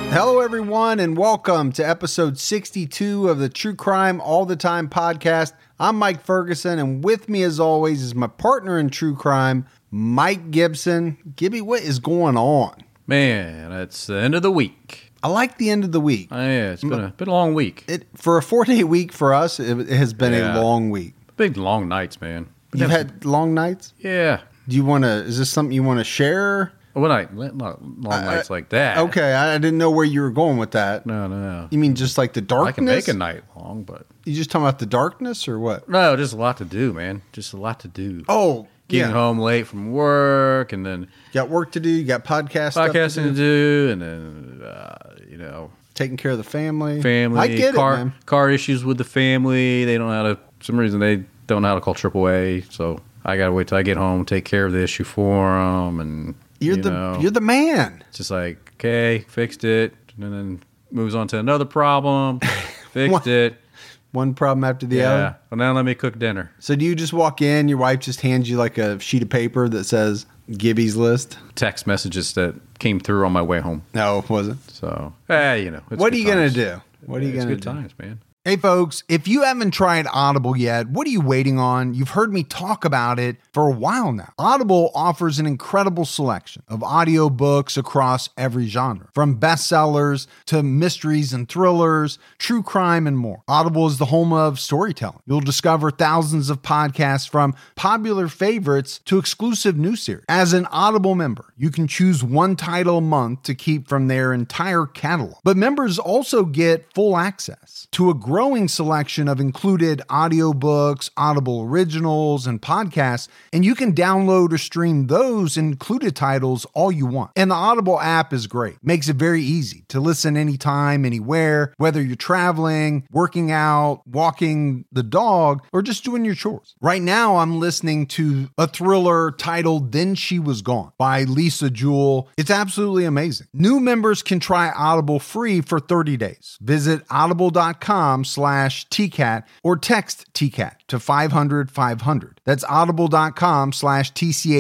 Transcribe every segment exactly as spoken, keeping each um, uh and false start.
Hello, everyone, and welcome to episode sixty-two of the True Crime All the Time podcast. I'm Mike Ferguson, and with me, as always, is my partner in true crime, Mike Gibson. Gibby, what is going on? Man, it's the end of the week. I like the end of the week. Oh, yeah, it's been a, been a long week. It, for a four-day week for us, it, it has been Yeah. a long week. Big long nights, man. But You've that's- had long nights? Yeah. Do you want to, is this something you want to share? What night? Not long nights like that. Okay, I, I didn't know where you were going with that. No, no, no. You mean just like the darkness? I can make a night long, but... You just talking about the darkness or what? No, just a lot to do, man. Just a lot to do. Oh, Getting yeah. home late from work, and then You got work to do. You got podcast stuff to podcasting to do. do, and then, uh, you know... Taking care of the family. Family. I get car, it, man. Car issues with the family. They don't know how to... For some reason, they don't know how to call triple A, so I got to wait till I get home, take care of the issue for them, and... You're you the know, you're the man. It's just like, okay, fixed it, and then moves on to another problem, fixed What? it. One problem after the Yeah. other. Well, now let me cook dinner. So do you just walk in, your wife just hands you like a sheet of paper that says Gibby's list? Text messages that came through on my way home. No, it wasn't. So, eh, you know. it's What are good you gonna times. do? What are you It's gonna good do? times, man. Hey folks, if you haven't tried Audible yet, what are you waiting on? You've heard me talk about it for a while now. Audible offers an incredible selection of audiobooks across every genre, from bestsellers to mysteries and thrillers, true crime, and more. Audible is the home of storytelling. You'll discover thousands of podcasts from popular favorites to exclusive new series. As an Audible member, you can choose one title a month to keep from their entire catalog. But members also get full access to a growing selection of included audiobooks, Audible originals, and podcasts, and you can download or stream those included titles all you want. And the Audible app is great. Makes it very easy to listen anytime, anywhere, whether you're traveling, working out, walking the dog, or just doing your chores. Right now, I'm listening to a thriller titled Then She Was Gone by Lisa Jewell. It's absolutely amazing. New members can try Audible free for thirty days. Visit audible.com slash TCAT or text T CAT to five hundred five hundred. That's audible.com slash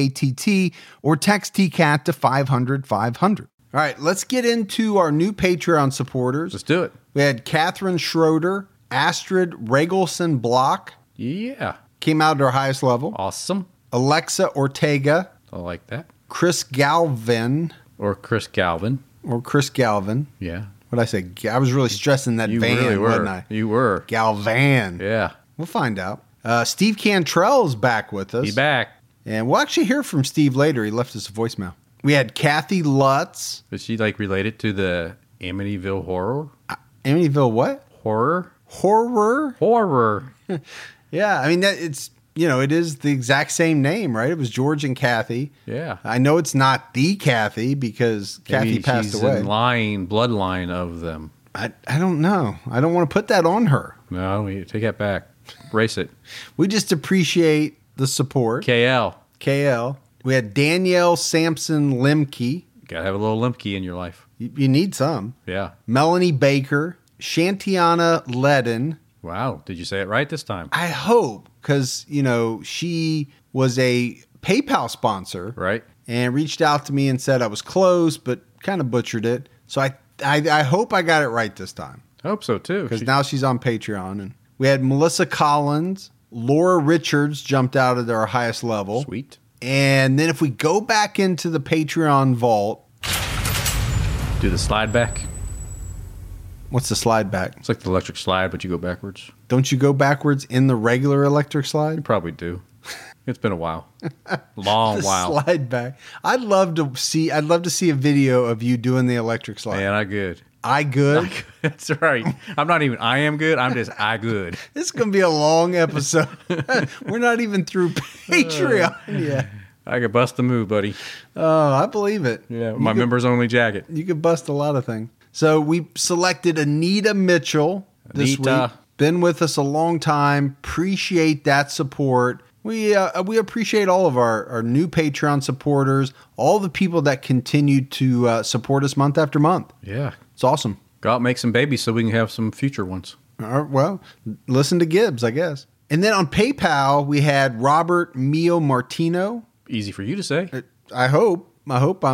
TCATT or text T CAT to five hundred five hundred. All right, let's get into our new Patreon supporters. Let's do it. We had Catherine Schroeder, Astrid Regelson Block, Yeah. came out at our highest level. Awesome. Alexa Ortega, I like that. Chris Galvin, Or Chris Galvin. or Chris Galvin. Yeah. What did I say? I was really stressing that You van, really were. wasn't I? You were. Galvan. Yeah. We'll find out. Uh, Steve Cantrell is back with us. Be back. And we'll actually hear from Steve later. He left us a voicemail. We had Kathy Lutz. Is she like related to the Amityville horror? Amityville what? Horror? Horror? Horror. Yeah, I mean, that it's, you know, it is the exact same name, right? It was George and Kathy. Yeah. I know it's not the Kathy because Kathy Maybe passed she's away. in line, bloodline of them. I, I don't know. I don't want to put that on her. No, we take that back. Race it. We just appreciate the support. K L. K L. We had Danielle Sampson Limke. Gotta have a little Limke in your life. You, you need some. Yeah. Melanie Baker. Shantiana Ledden. Wow. Did you say it right this time? I hope, because, you know, she was a PayPal sponsor. Right. And reached out to me and said I was close, but kind of butchered it. So I, I, I hope I got it right this time. I hope so too. Because She- now she's on Patreon. And we had Melissa Collins. Laura Richards jumped out at our highest level. Sweet. And then if we go back into the Patreon vault, Do the slide back. what's the slide back? It's like the electric slide, but you go backwards. Don't you go backwards in the regular electric You slide? probably do. It's been a while. Long The while. slide back. I'd love to see. I'd love to see a video of you doing the electric slide. Man, I good. I good. That's right. I'm not even I am good. I'm just I good. This is gonna be a long episode. We're not even through Patreon yet. I could bust the move, buddy. Oh, I believe it. Yeah, You my could- members only jacket. You could bust a lot of things. So we selected Anita Mitchell this Anita. week. Been with us a long time. Appreciate that support. We uh, we appreciate all of our, our new Patreon supporters, all the people that continue to uh, support us month after month. Yeah. It's awesome. Go out and make some babies so we can have some future ones. All right, well, listen to Gibbs, I guess. And then on PayPal, we had Robert Mio Martino. Easy for you to say. I hope. I hope I'm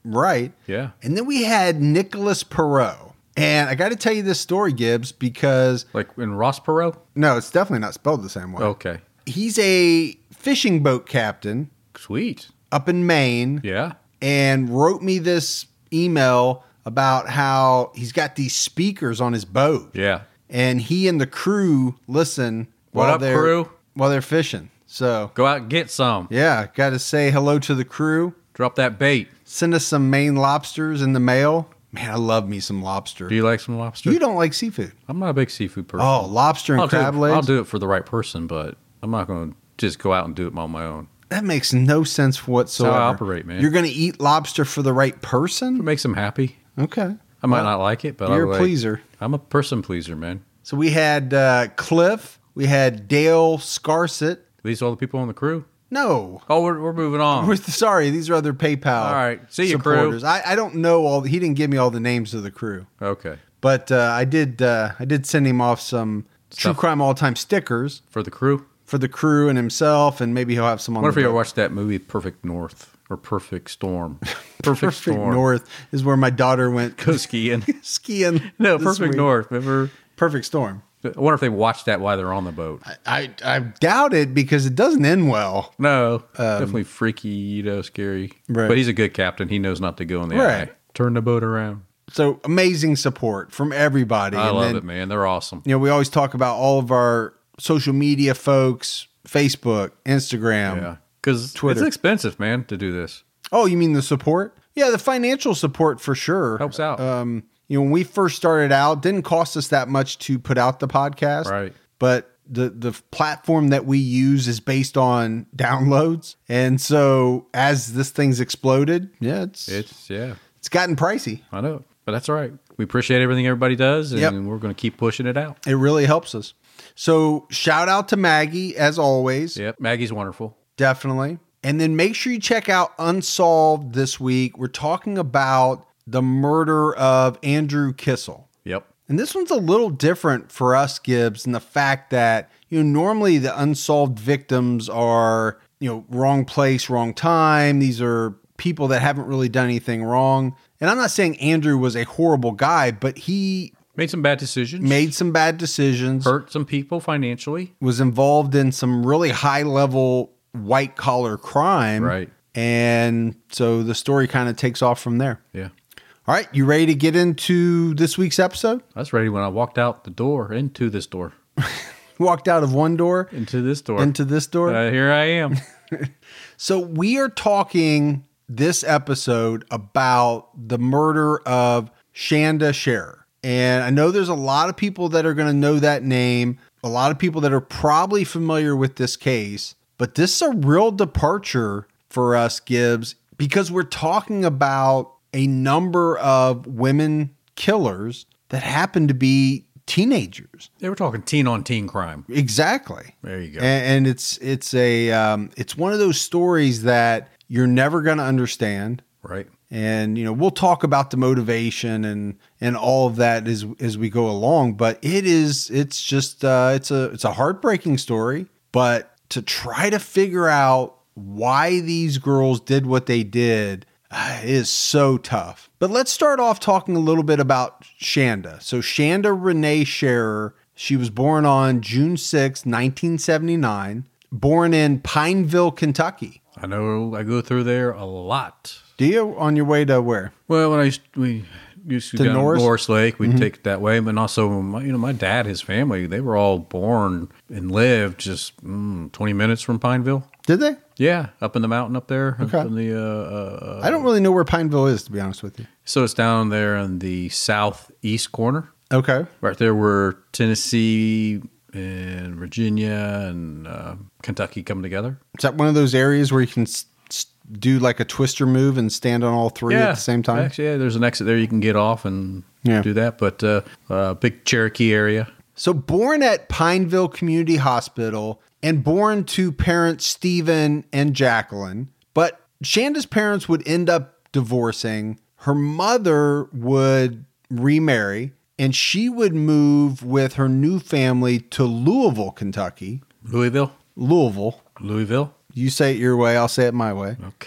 right. Yeah. And then we had Nicholas Perot. And I got to tell you this story, Gibbs, because... Like in Ross Perot? No, it's definitely not spelled the same way. Okay. He's a fishing boat captain Sweet. up in Maine. Yeah. And wrote me this email about how he's got these speakers on his boat. Yeah. And he and the crew listen What while up, they're crew? while they're fishing. So Go out and get some. yeah, got to say hello to the crew. Drop that bait. Send us some Maine lobsters in the mail. Man, I love me some lobster. Do you like some lobster? You don't like seafood? I'm not a big seafood person. Oh, lobster and I'll crab do it, legs. I'll do it for the right person, but I'm not going to just go out and do it on my own. That makes no sense whatsoever. That's how I operate, man. You're going to eat lobster for the right It person? makes them happy. Okay. I might Well, not like it, but You're I a like, pleaser. I'm a person pleaser, man. So we had uh, Cliff. We had Dale Scarset. These are all the people on the crew. No. Oh, we're, we're moving on. We're sorry, these are other PayPal. All right. See you, crew. supporters. I, I don't know all. He didn't give me all the names of the crew, Okay. but uh, I did. Uh, I did send him off some True Stuff. Crime All Time stickers For the crew. for the crew and himself, and maybe he'll have some on. What if the you ever boat. watched that movie Perfect North or Perfect Storm? Perfect, Perfect Storm. North is where my daughter went Go skiing. skiing. No, this Perfect week. North. Remember? Perfect Storm. I wonder if they watched that while they're on the boat. I, I doubt it because it doesn't end well. No, definitely freaky, you know, scary. Right. But he's a good captain. He knows not to go in the Right. eye. Turn the boat around. So amazing support from everybody. I And love then, it, man. They're awesome. You know, we always talk about all of our social media folks, Facebook, Instagram. Yeah. Because Twitter. it's expensive, man, to do this. Oh, you mean the support? Yeah, the financial support for sure. Helps out. Um, you know, when we first started out, didn't cost us that much to put out the podcast. Right. But the the platform that we use is based on downloads. And so as this thing's exploded, yeah, it's it's, It's, yeah, it's gotten pricey. I know. But that's all right. We appreciate everything everybody does, and Yep. we're going to keep pushing it out. It really helps us. So shout out to Maggie as always. Yep. Maggie's wonderful. Definitely. And then make sure you check out Unsolved this week. We're talking about the murder of Andrew Kissel. Yep. And this one's a little different for us, Gibbs, in the fact that, you know, normally the unsolved victims are, you know, wrong place, wrong time. These are people that haven't really done anything wrong. And I'm not saying Andrew was a horrible guy, but he Made some bad decisions. made some bad decisions, Hurt some people financially. was involved in some really high level white collar crime. Right. And so the story kind of takes off from there. Yeah. All right, you ready to get into this week's episode? I was ready when I walked out the door into this door. Walked out of one door Into this door. into this door. Uh, here I am. So we are talking this episode about the murder of Shanda Scherer. And I know there's a lot of people that are going to know that name, a lot of people that are probably familiar with this case, but this is a real departure for us, Gibbs, because we're talking about a number of women killers that happen to be teenagers. They were talking teen on teen crime. Exactly. There you go. And, and it's it's a um, it's one of those stories that you're never going to understand. Right. And you know, we'll talk about the motivation and and all of that as as we go along. But it is it's just uh, it's a it's a heartbreaking story. But to try to figure out why these girls did what they did uh, is so tough. But let's start off talking a little bit about Shanda. So Shanda Renee Scherer, she was born on June sixth, nineteen seventy-nine, born in Pineville, Kentucky. I know I go through there a lot. Do you on your way to where? Well, when I used we used to To go down Norris? Norris Lake, we'd take it that way. But also, my, you know, my dad, his family, they were all born and lived just mm, twenty minutes from Pineville. Did they? Yeah, up in the mountain up there. Okay. Up in the, uh, uh, I don't really know where Pineville is, to be honest with you. so it's down there in the southeast corner. Okay. Right there where Tennessee and Virginia and uh, Kentucky come together. Is that one of those areas where you can s- s- do like a twister move and stand on all three at the same time? Actually, yeah, there's an exit there you can get off and Yeah. do that. But uh, uh, big Cherokee area. So born at Pineville Community Hospital and born to parents Stephen and Jacqueline, but Shanda's parents would end up divorcing. Her mother would remarry and she would move with her new family to Louisville, Kentucky. Louisville? Louisville. Louisville? You say it your way, I'll say it my way. Okay.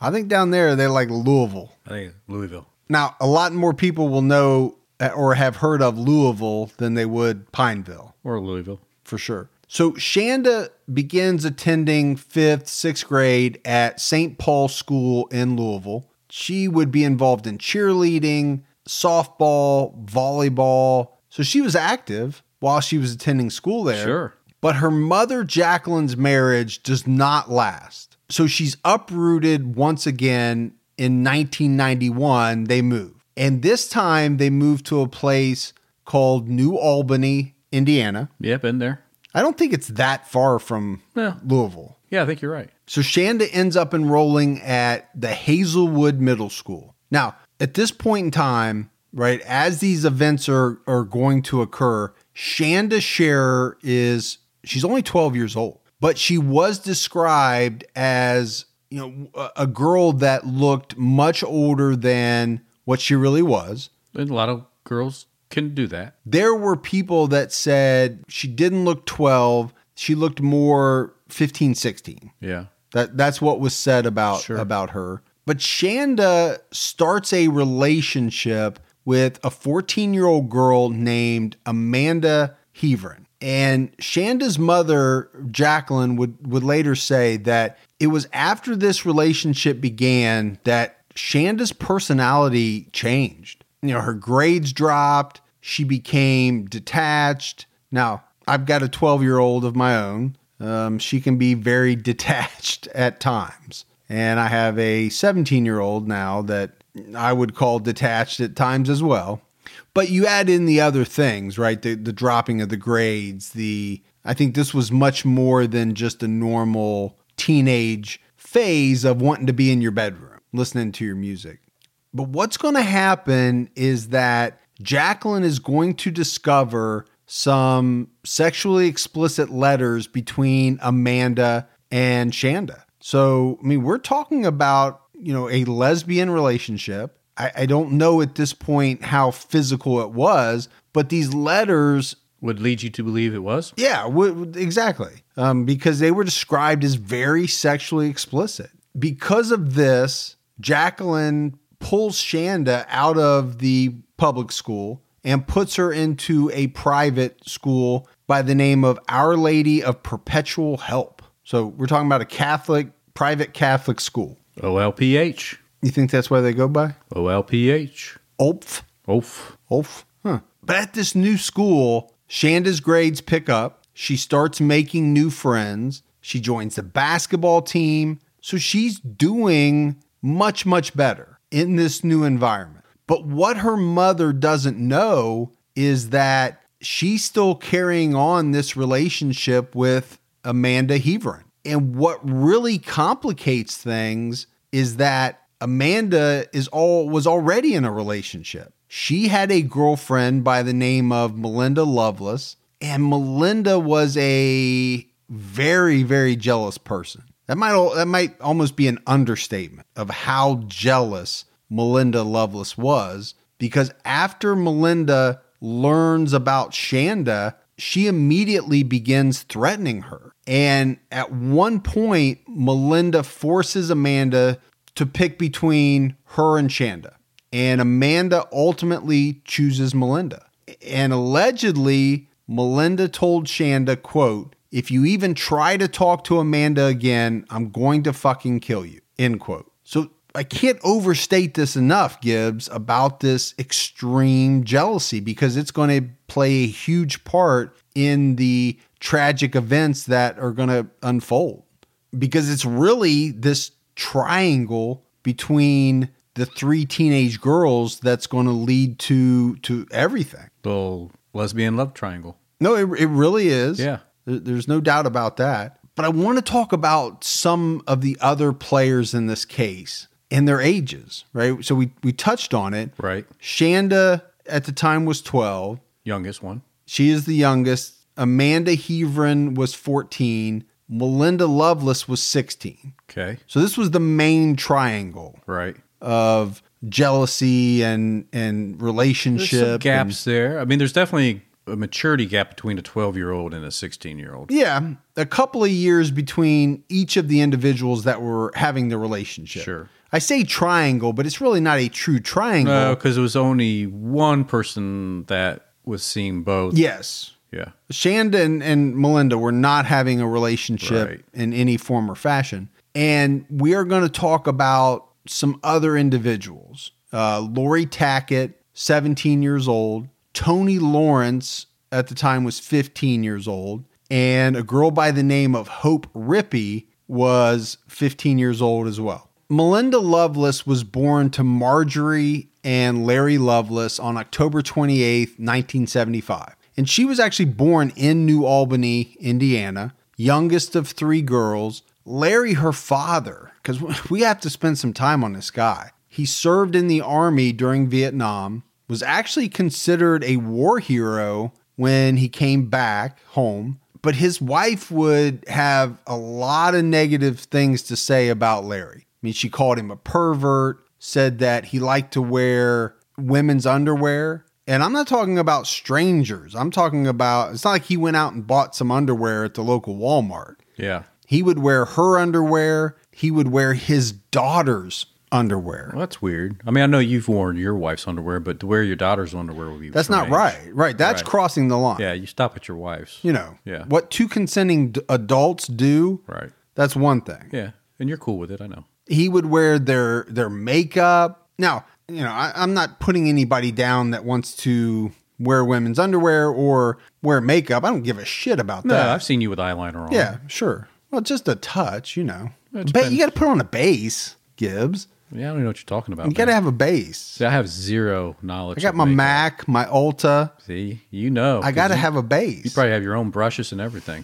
I think down there they like Louisville. I think Louisville. Now, a lot more people will know or have heard of Louisville than they would Pineville. Or Louisville. For sure. So Shanda begins attending fifth, sixth grade at Saint Paul School in Louisville. She would be involved in cheerleading, softball, volleyball. So she was active while she was attending school there. Sure. But her mother, Jacqueline's marriage does not last. So she's uprooted once again in nineteen ninety-one. They move. And this time they moved to a place called New Albany, Indiana. Yeah, been there. I don't think it's that far from Yeah. Louisville. Yeah, I think you're right. So Shanda ends up enrolling at the Hazelwood Middle School. Now, at this point in time, right, as these events are, are going to occur, Shanda Scherer is, she's only twelve years old, but she was described as, you know, a, a girl that looked much older than what she really was. And a lot of girls can do that. There were people that said she didn't look twelve. She looked more fifteen, sixteen. Yeah. That that's what was said about, Sure. about her. But Shanda starts a relationship with a fourteen-year-old girl named Amanda Heavrin. And Shanda's mother, Jacqueline, would, would later say that it was after this relationship began that Shanda's personality changed. You know, her grades dropped. She became detached. Now, I've got a twelve-year-old of my own. Um, she can be very detached at times. And I have a seventeen-year-old now that I would call detached at times as well. But you add in the other things, right? The, the dropping of the grades. The I think this was much more than just a normal teenage phase of wanting to be in your bedroom, listening to your music. But what's going to happen is that Jacqueline is going to discover some sexually explicit letters between Amanda and Shanda. So, I mean, we're talking about, you know, a lesbian relationship. I, I don't know at this point how physical it was, but these letters Would lead you to believe it was? yeah, w- exactly. Um, because they were described as very sexually explicit. Because of this, Jacqueline pulls Shanda out of the public school and puts her into a private school by the name of Our Lady of Perpetual Help. So we're talking about a Catholic, private Catholic school. O L P H. You think that's what they go by? O L P H. O L F? Oof. O L F? Huh. But at this new school, Shanda's grades pick up. She starts making new friends. She joins the basketball team. So she's doing much, much better in this new environment. But what her mother doesn't know is that she's still carrying on this relationship with Amanda Heavrin. And what really complicates things is that Amanda is all was already in a relationship. She had a girlfriend by the name of Melinda Lovelace, and Melinda was a very, very jealous person. That might that might almost be an understatement of how jealous Melinda Lovelace was, because after Melinda learns about Shanda, she immediately begins threatening her. And at one point, Melinda forces Amanda to pick between her and Shanda. And Amanda ultimately chooses Melinda. And allegedly, Melinda told Shanda, quote, "If you even try to talk to Amanda again, I'm going to fucking kill you," end quote. So I can't overstate this enough, Gibbs, about this extreme jealousy, because it's going to play a huge part in the tragic events that are going to unfold. Because it's really this triangle between the three teenage girls that's going to lead to to everything. The lesbian love triangle. No, it, it really is. Yeah. There- There's no doubt about that. But I want to talk about some of the other players in this case and their ages, right? So we, we touched on it. Right. Shanda at the time was twelve. Youngest one. She is the youngest. Amanda Heavrin was fourteen. Melinda Lovelace was sixteen. Okay. So this was the main triangle Right. of jealousy and and There's relationship. some gaps there. I mean, there's definitely a maturity gap between a twelve-year-old and a sixteen-year-old. Yeah, a couple of years between each of the individuals that were having the relationship. Sure. I say triangle, but it's really not a true triangle. No, because it was only one person that was seeing both. Yes. Yeah. Shanda and, and Melinda were not having a relationship Right. in any form or fashion. And we are going to talk about some other individuals. Uh, Lori Tackett, seventeen years old. Tony Lawrence, at the time, was fifteen years old. And a girl by the name of Hope Rippey was fifteen years old as well. Melinda Loveless was born to Marjorie and Larry Loveless on October twenty-eighth, nineteen seventy-five. And she was actually born in New Albany, Indiana, youngest of three girls. Larry, her father, because we have to spend some time on this guy. He served in the Army during Vietnam, was actually considered a war hero when he came back home. But his wife would have a lot of negative things to say about Larry. I mean, she called him a pervert, said that he liked to wear women's underwear. And I'm not talking about strangers. I'm talking about, it's not like he went out and bought some underwear at the local Walmart. Yeah. He would wear her underwear. He would wear his daughter's underwear. Well, that's weird. I mean, I know you've worn your wife's underwear, but to wear your daughter's underwear would be That's not strange. right. Right. That's Right. crossing the line. Yeah, you stop at your wife's. You know, Yeah. what two consenting d- adults do, Right. that's one thing. Yeah, and you're cool with it, I know. He would wear their their makeup. Now, you know, I, I'm not putting anybody down that wants to wear women's underwear or wear makeup. I don't give a shit about No, that. I've seen you with eyeliner on. Yeah, sure. Well, just a touch, you know. It Ba- depends. you got to put on a base, Gibbs. Yeah, I don't even know what you're talking about. You got to man. have a base. See, I have zero knowledge. I got of my makeup. Mac, my Ulta. See, you know. I got to 'cause you- have a base. You probably have your own brushes and everything.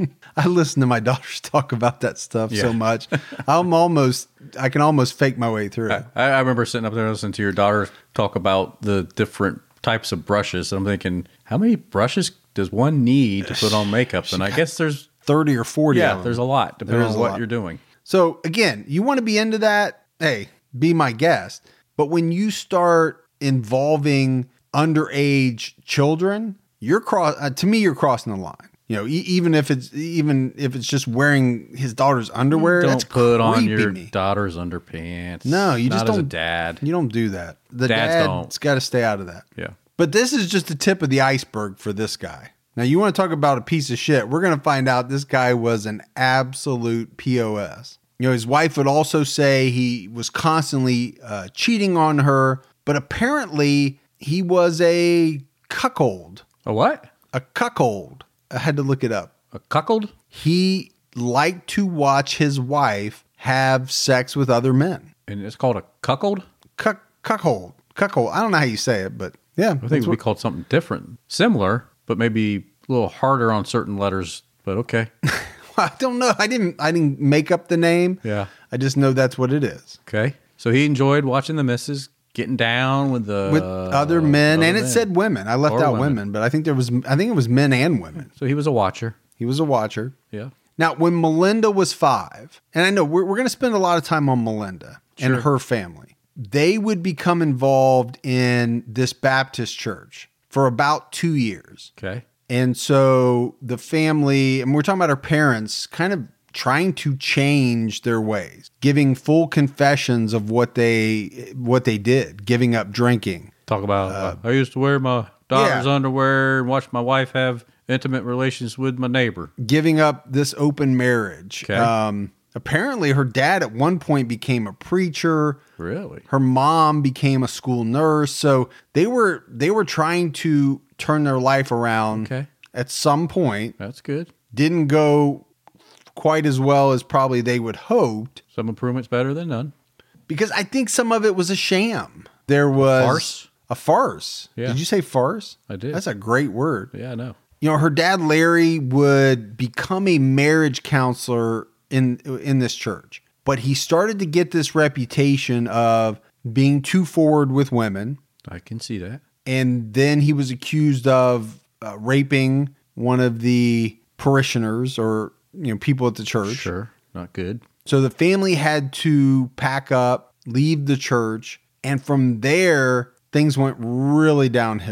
I listen to my daughters talk about that stuff so Yeah. much. I'm almost, I can almost fake my way through. I, I remember sitting up there listening to your daughter talk about the different types of brushes. And I'm thinking, how many brushes does one need to put on makeup? And I guess there's, thirty or forty yeah, of them. there's a lot depending There is on a what lot. you're doing. So again, you want to be into that? Hey, be my guest. But when you start involving underage children, you're cross. Uh, to me, you're crossing the line. You know, e- even if it's even if it's just wearing his daughter's underwear, Don't that's put on creepy your me. daughter's underpants. No, you just Not as a don't- dad. You don't do that. The Dads dad's don't. got to stay out of that. Yeah. But this is just the tip of the iceberg for this guy. Now, you want to talk about a piece of shit. We're going to find out this guy was an absolute P O S. You know, his wife would also say he was constantly uh, cheating on her, but apparently he was a cuckold. A what? A cuckold. I had to look it up. A cuckold? He liked to watch his wife have sex with other men. And it's called a cuckold? Cuck, cuckold. Cuckold. I don't know how you say it, but yeah. I think it would be called something different. Similar, but maybe a little harder on certain letters, but okay. I don't know. I didn't. I didn't make up the name. Yeah. I just know that's what it is Okay. So he enjoyed watching the missus getting down with the with other men, other and it men. said women. I left Or out women. women. but I think there was. I think it was men and women. So he was a watcher. He was a watcher. Yeah. Now, when Melinda was five, and I know we're we're going to spend a lot of time on Melinda and Sure. her family, they would become involved in this Baptist church for about two years. Okay. And so the family, and we're talking about her parents, kind of trying to change their ways, giving full confessions of what they what they did, giving up drinking. Talk about uh, I used to wear my daughter's yeah. underwear and watch my wife have intimate relations with my neighbor. Giving up this open marriage. Okay. Um, apparently, her dad at one point became a preacher. Really? Her mom became a school nurse. So they were they were trying to turn their life around. Okay. At some point. That's good. Didn't go quite as well as probably they would hoped. Some improvements better than none. Because I think some of it was a sham. There was farce? A farce. Yeah. Did you say farce? I did. That's a great word. Yeah, I know. You know, her dad Larry would become a marriage counselor in in this church, but he started to get this reputation of being too forward with women, I can see that. and then he was accused of uh, raping one of the parishioners or you know people at the church. Sure. Not good. So the family had to pack up, leave the church, and from there things went really downhill.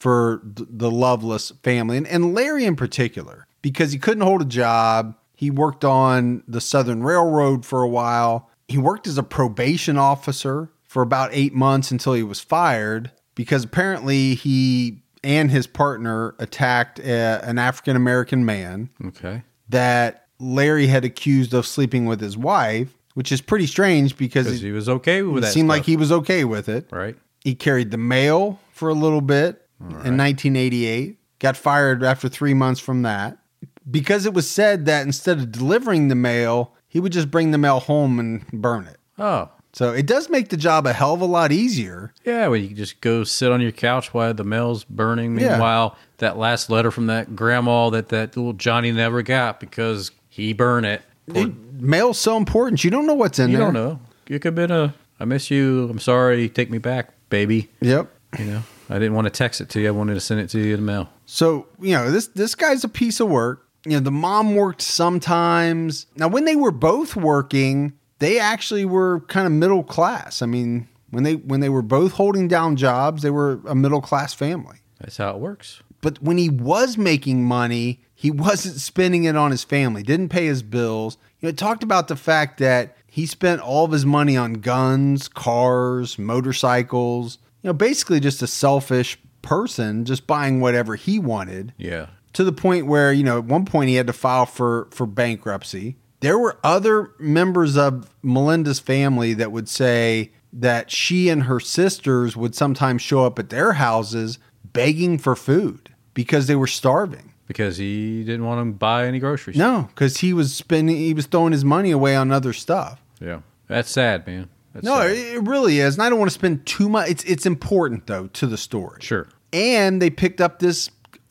for th- the Loveless family, and, and Larry in particular, because he couldn't hold a job. He worked on the Southern Railroad for a while. He worked as a probation officer for about eight months until he was fired because apparently he and his partner attacked a, an African-American man. Okay. That Larry had accused of sleeping with his wife, which is pretty strange because Because he was okay with it that seemed stuff. like he was okay with it. Right. He carried the mail for a little bit right. in nineteen eighty-eight, got fired after three months from that because it was said that instead of delivering the mail, he would just bring the mail home and burn it. Oh. So it does make the job a hell of a lot easier. Yeah, well, you can just go sit on your couch while the mail's burning. Yeah. Meanwhile, that last letter from that grandma that that little Johnny never got because he burned it. It, mail's so important. You don't know what's in You there. don't know. It could have been a, I miss you, I'm sorry, take me back, baby. Yep. You know, I didn't want to text it to you. I wanted to send it to you in the mail. So, you know, this this guy's a piece of work. You know, the mom worked sometimes. Now, when they were both working, they actually were kind of middle class. I mean, when they when they were both holding down jobs, they were a middle class family. That's how it works. But when he was making money, he wasn't spending it on his family, didn't pay his bills. You know, it talked about the fact that he spent all of his money on guns, cars, motorcycles, you know, basically just a selfish person, just buying whatever he wanted. Yeah. To the point where, you know, at one point he had to file for, for bankruptcy. There were other members of Melinda's family that would say that she and her sisters would sometimes show up at their houses begging for food because they were starving. Because he didn't want to buy any groceries. No, because he was spending, he was throwing his money away on other stuff. Yeah. That's sad, man. That's No, sad. it really is. And I don't want to spend too much. It's it's important, though, to the story. Sure. And they picked up this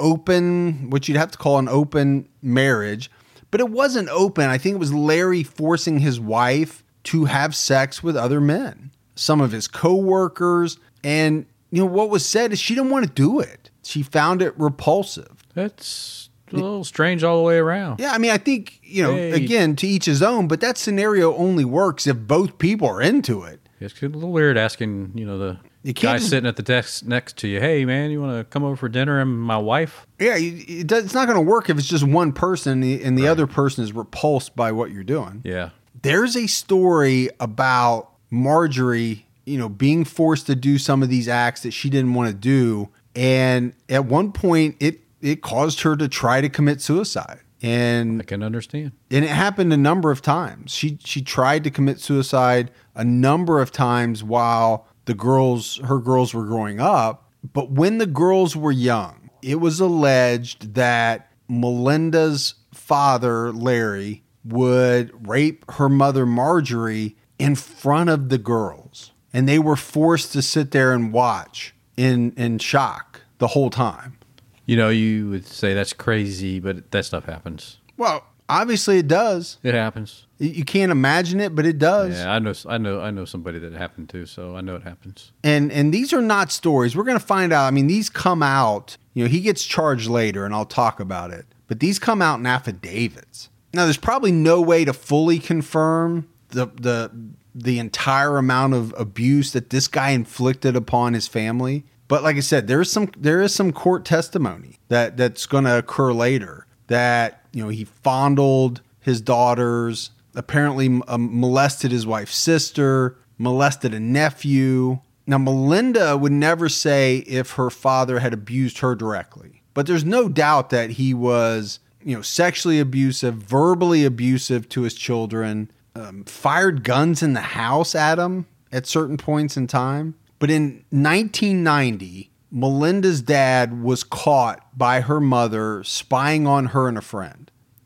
open, what you'd have to call an open marriage. But it wasn't open. I think it was Larry forcing his wife to have sex with other men, some of his coworkers. And, you know, what was said is she didn't want to do it. She found it repulsive. That's a little strange all the way around. Yeah, I mean, I think, you know, Hey. again, to each his own, but that scenario only works if both people are into it. It's a little weird asking, you know, the You can't guy just- sitting at the desk next to you, hey, man, you want to come over for dinner and my wife? Yeah, you- it does, it's not going to work if it's just one person and the, and the other person is repulsed by what you're doing. Yeah. There's a story about Marjorie, you know, being forced to do some of these acts that she didn't want to do. And at one point, it, it caused her to try to commit suicide. And I can understand. And it happened a number of times. She she tried to commit suicide a number of times while the girls, her girls were growing up. But when the girls were young, it was alleged that Melinda's father, Larry, would rape her mother, Marjorie, in front of the girls. And they were forced to sit there and watch in, in shock the whole time. You know, you would say that's crazy, but that stuff happens. Well, obviously it does. It happens. You can't imagine it, but it does. Yeah, I know. I know. I know somebody that it happened to, so I know it happens. And and these are not stories. We're going to find out. I mean, these come out. You know, he gets charged later, and I'll talk about it. But these come out in affidavits. Now, there's probably no way to fully confirm the the the entire amount of abuse that this guy inflicted upon his family. But like I said, there is some there is some court testimony that that's going to occur later. That, you know, he fondled his daughters, apparently um, molested his wife's sister, molested a nephew. Now, Melinda would never say if her father had abused her directly, but there's no doubt that he was, you know, sexually abusive, verbally abusive to his children, um, fired guns in the house at him at certain points in time. But in nineteen ninety, Melinda's dad was caught by her mother spying on her and a friend.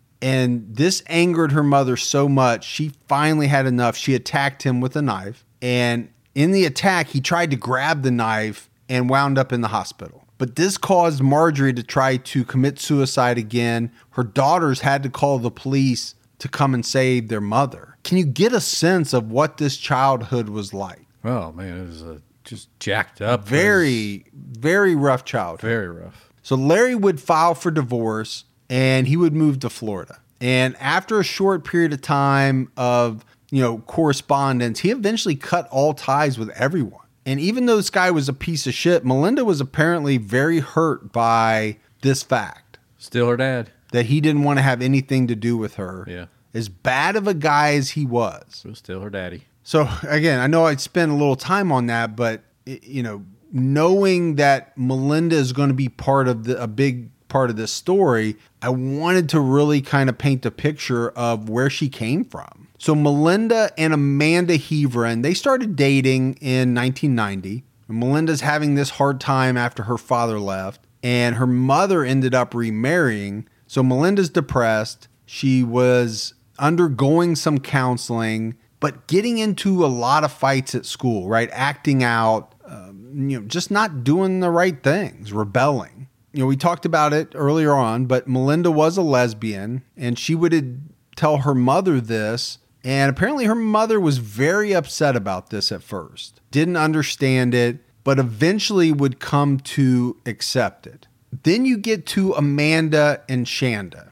And this angered her mother so much, she finally had enough. She attacked him with a knife. And in the attack, he tried to grab the knife and wound up in the hospital. But this caused Marjorie to try to commit suicide again. Her daughters had to call the police to come and save their mother. Can you get a sense of what this childhood was like? Oh man, it was a, just jacked up. Very, very rough childhood. very rough. So Larry would file for divorce and he would move to Florida. And after a short period of time of, you know, correspondence, he eventually cut all ties with everyone. And even though this guy was a piece of shit, Melinda was apparently very hurt by this fact. Still her dad. That he didn't want to have anything to do with her. Yeah. As bad of a guy as he was. It was still her daddy. So, again, I know I'd spend a little time on that, but, you know, knowing that Melinda is going to be part of the, a big part of this story, I wanted to really kind of paint a picture of where she came from. So Melinda and Amanda Heavrin, they started dating in nineteen ninety. Melinda's having this hard time after her father left, and her mother ended up remarrying. So Melinda's depressed. She was undergoing some counseling, but getting into a lot of fights at school, right? Acting out, um, you know, just not doing the right things, rebelling. You know, we talked about it earlier on, but Melinda was a lesbian, and she would tell her mother this. And apparently her mother was very upset about this at first, didn't understand it, but eventually would come to accept it. Then you get to Amanda and Shanda,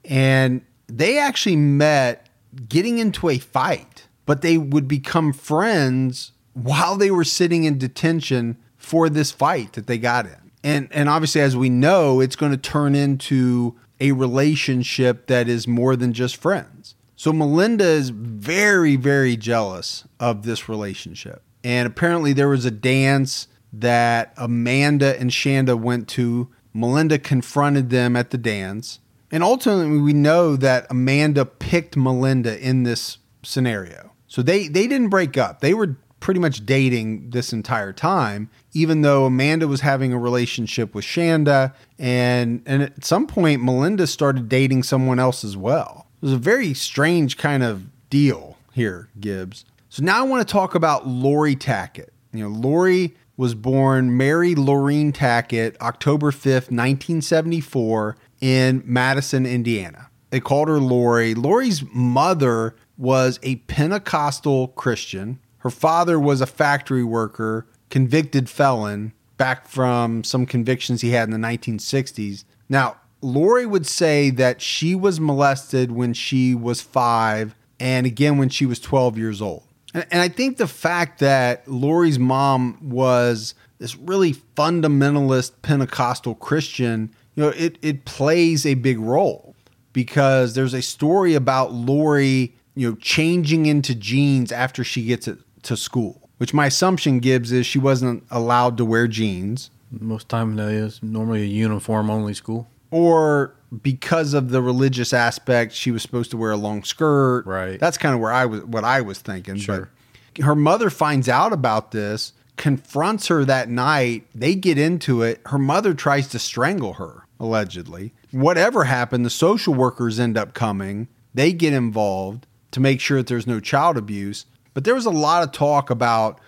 and they actually met getting into a fight, but they would become friends while they were sitting in detention for this fight that they got in. And, and obviously, as we know, it's going to turn into a relationship that is more than just friends. So Melinda is very, very jealous of this relationship. And apparently there was a dance that Amanda and Shanda went to. Melinda confronted them at the dance. And ultimately we know that Amanda picked Melinda in this scenario. So they, they didn't break up. They were pretty much dating this entire time, even though Amanda was having a relationship with Shanda. And, and at some point, Melinda started dating someone else as well. It was a very strange kind of deal here, Gibbs. So now I want to talk about Lori Tackett. You know, Lori was born Mary Lorene Tackett, October fifth, nineteen seventy-four, in Madison, Indiana. They called her Lori. Lori's mother was a Pentecostal Christian. Her father was a factory worker, convicted felon, back from some convictions he had in the nineteen sixties. Now, Lori would say that she was molested when she was five and again when she was twelve years old. And, and I think the fact that Lori's mom was this really fundamentalist Pentecostal Christian, you know, it, it plays a big role because there's a story about Lori, you know, changing into jeans after she gets it to school, which my assumption, Gibbs, is she wasn't allowed to wear jeans. Most time it is normally a uniform only school. Or because of the religious aspect, she was supposed to wear a long skirt. Right. That's kind of where I was, what I was thinking. Sure. But her mother finds out about this, confronts her that night. They get into it. Her mother tries to strangle her, allegedly. Whatever happened, the social workers end up coming. They get involved to make sure that there's no child abuse. But there was a lot of talk about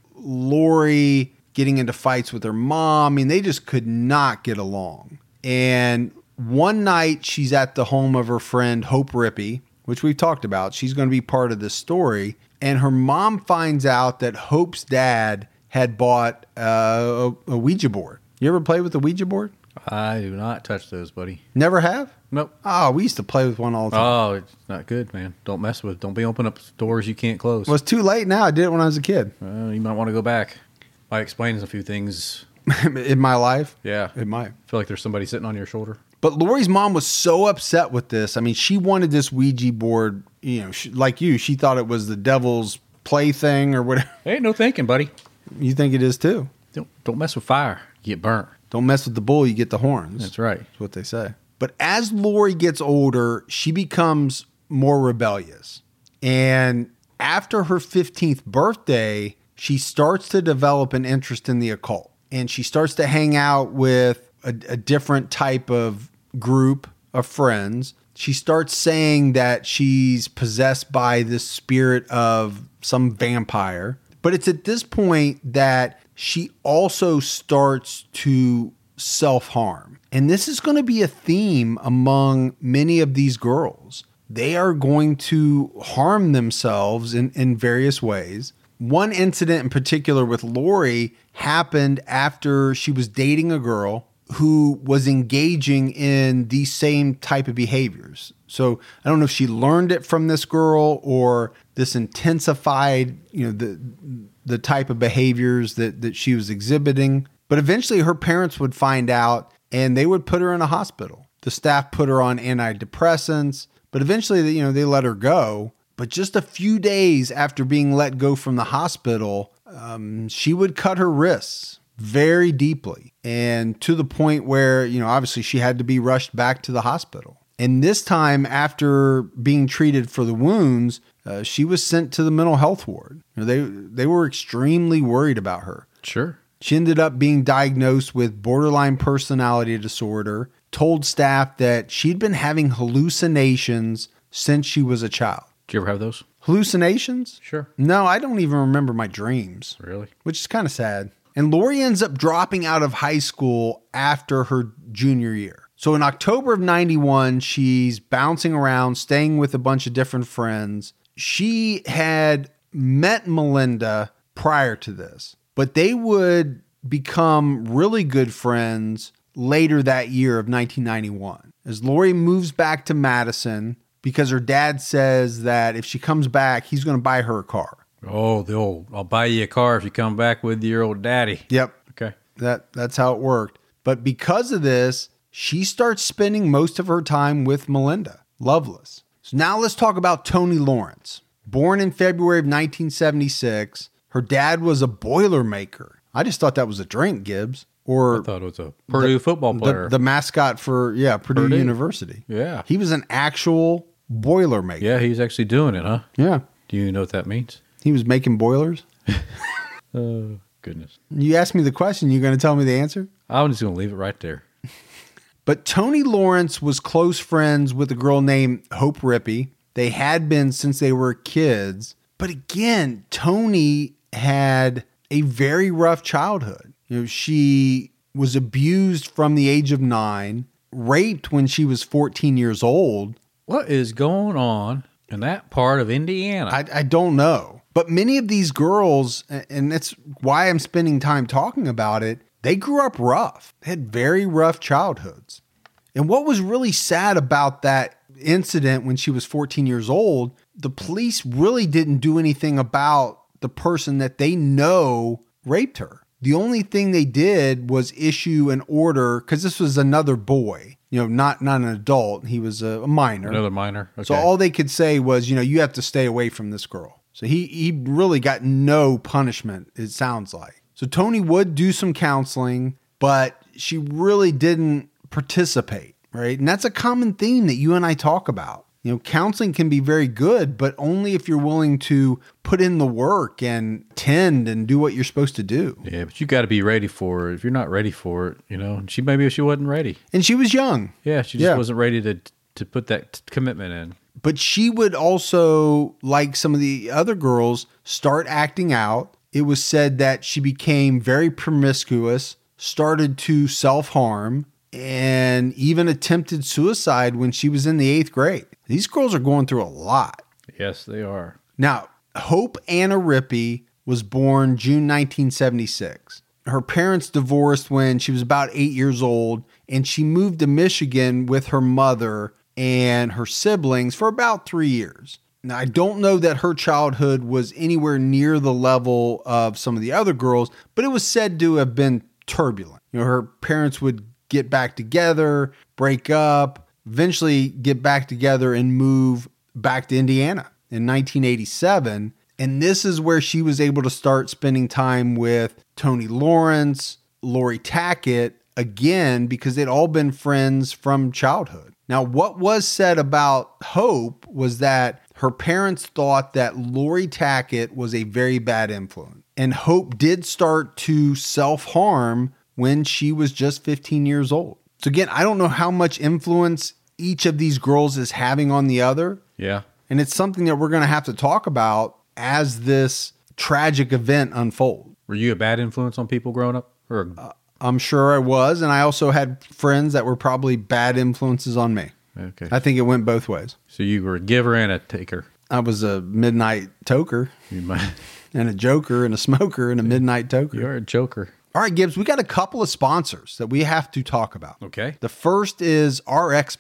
Lori getting into fights with her mom. I mean, they just could not get along. And one night she's at the home of her friend Hope Rippey, which we've talked about. She's going to be part of this story. And her mom finds out that Hope's dad had bought uh, a, a Ouija board. You ever play with a Ouija board? I do not touch those, buddy. Never have? Nope. Oh, we used to play with one all the time. Oh, it's not good, man. Don't mess with it. Don't be opening up doors you can't close. Well, it's too late now. I did it when I was a kid. Uh, you might want to go back. Might explain a few things. In my life? Yeah. It might. I feel like there's somebody sitting on your shoulder. But Lori's mom was so upset with this. I mean, she wanted this Ouija board, you know, she, like you, she thought it was the devil's plaything or whatever. Ain't no thinking, buddy. You think it is too. Don't, don't mess with fire. You get burnt. Don't mess with the bull, you get the horns. That's right. That's what they say. But as Lori gets older, she becomes more rebellious. And after her fifteenth birthday, she starts to develop an interest in the occult. And she starts to hang out with a, a different type of group of friends. She starts saying that she's possessed by this spirit of some vampire. But it's at this point that she also starts to self-harm. And this is going to be a theme among many of these girls. They are going to harm themselves in, in various ways. One incident in particular with Lori happened after she was dating a girl who was engaging in these same type of behaviors. So I don't know if she learned it from this girl or this intensified, you know, the the type of behaviors that, that she was exhibiting. But eventually her parents would find out and they would put her in a hospital. The staff put her on antidepressants, but eventually, you know, they let her go. But just a few days after being let go from the hospital, um, she would cut her wrists very deeply, and to the point where, you know, obviously she had to be rushed back to the hospital. And this time, after being treated for the wounds, uh, she was sent to the mental health ward. You know, they they were extremely worried about her. Sure. She ended up being diagnosed with borderline personality disorder, told staff that she'd been having hallucinations since she was a child. Did you ever have those? Hallucinations? Sure. No, I don't even remember my dreams. Really? Which is kind of sad. And Lori ends up dropping out of high school after her junior year. So in October of ninety-one, she's bouncing around, staying with a bunch of different friends. She had met Melinda prior to this, but they would become really good friends later that year of nineteen ninety-one. As Lori moves back to Madison, because her dad says that if she comes back, he's going to buy her a car. Oh, the old, I'll buy you a car if you come back with your old daddy. Yep. Okay. That that's how it worked. But because of this, she starts spending most of her time with Melinda Loveless. So now let's talk about Toni Lawrence. Born in February of nineteen seventy-six, her dad was a Boilermaker. I just thought that was a drink, Gibbs. Or I thought it was a Purdue the, football player. The, the mascot for, yeah, Purdue, Purdue University. Yeah. He was an actual Boilermaker. Yeah, he's actually doing it, huh? Yeah. Do you know what that means? He was making boilers. Oh, goodness. You asked me the question. You going to tell me the answer? I'm just going to leave it right there. But Toni Lawrence was close friends with a girl named Hope Rippey. They had been since they were kids. But again, Toni had a very rough childhood. You know, she was abused from the age of nine, raped when she was fourteen years old. What is going on in that part of Indiana? I, I don't know. But many of these girls, and that's why I'm spending time talking about it, they grew up rough. They had very rough childhoods. And what was really sad about that incident when she was fourteen years old, the police really didn't do anything about the person that they know raped her. The only thing they did was issue an order, because this was another boy, you know, not, not an adult. He was a, a minor. Another minor. Okay. So all they could say was, you know, you have to stay away from this girl. So he, he really got no punishment, it sounds like. So Toni would do some counseling, but she really didn't participate, right? And that's a common theme that you and I talk about. You know, counseling can be very good, but only if you're willing to put in the work and tend and do what you're supposed to do. Yeah, but you got to be ready for it. If you're not ready for it, you know, she maybe she wasn't ready. And she was young. Yeah, she just Yeah. wasn't ready to to put that t- commitment in. But she would also, like some of the other girls, start acting out. It was said that she became very promiscuous, started to self-harm, and even attempted suicide when she was in the eighth grade. These girls are going through a lot. Yes, they are. Now, Hope Anna Rippey was born June nineteen seventy-six. Her parents divorced when she was about eight years old, and she moved to Michigan with her mother and her siblings for about three years. Now, I don't know that her childhood was anywhere near the level of some of the other girls, but it was said to have been turbulent. You know, her parents would get back together, break up, eventually get back together and move back to Indiana in nineteen eighty-seven. And this is where she was able to start spending time with Toni Lawrence, Lori Tackett, again, because they'd all been friends from childhood. Now, what was said about Hope was that her parents thought that Lori Tackett was a very bad influence. And Hope did start to self-harm when she was just fifteen years old. So again, I don't know how much influence each of these girls is having on the other. Yeah. And it's something that we're going to have to talk about as this tragic event unfolds. Were you a bad influence on people growing up? Or Uh, I'm sure I was. And I also had friends that were probably bad influences on me. okay. I think it went both ways. So you were a giver and a taker. I was a midnight toker You might. and a joker and a smoker and a midnight toker. You're a joker. All right, Gibbs, we got a couple of sponsors that we have to talk about. Okay. The first is R X Bar.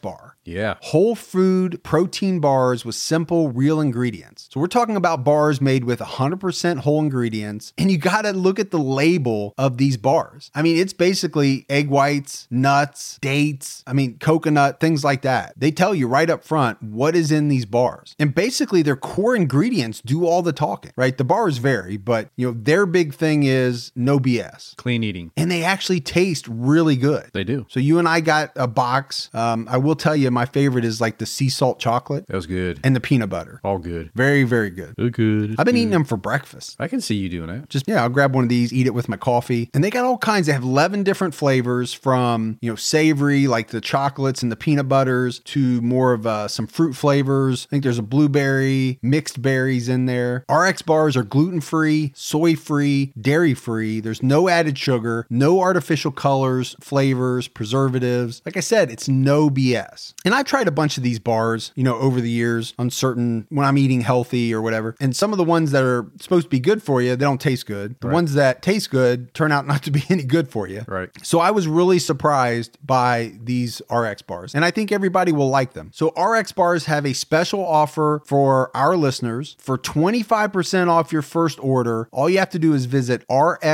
Yeah. Whole food protein bars with simple, real ingredients. So we're talking about bars made with one hundred percent whole ingredients, and you got to look at the label of these bars. I mean, it's basically egg whites, nuts, dates, I mean, coconut, things like that. They tell you right up front what is in these bars. And basically their core ingredients do all the talking, right? The bars vary, but you know, their big thing is no B S. Clean eating. And they actually taste really good. They do. So you and I got a box. Um, I will tell you, my favorite is like the sea salt chocolate That was good. and the peanut butter. All good. Very, very good. Good, good. I've been good. eating them for breakfast. I can see you doing that. Just, yeah, I'll grab one of these, eat it with my coffee. And they got all kinds. They have eleven different flavors from, you know, savory, like the chocolates and the peanut butters, to more of uh, some fruit flavors. I think there's a blueberry, mixed berries in there. R X bars are gluten-free, soy-free, dairy-free. There's no added sugar, no artificial colors, flavors, preservatives. Like I said, it's no B S. And I tried a bunch of these bars, you know, over the years on certain, when I'm eating healthy or whatever. And some of the ones that are supposed to be good for you, they don't taste good. The Right. ones that taste good turn out not to be any good for you. Right. So I was really surprised by these R X bars, and I think everybody will like them. So R X bars have a special offer for our listeners. For twenty-five percent off your first order, all you have to do is visit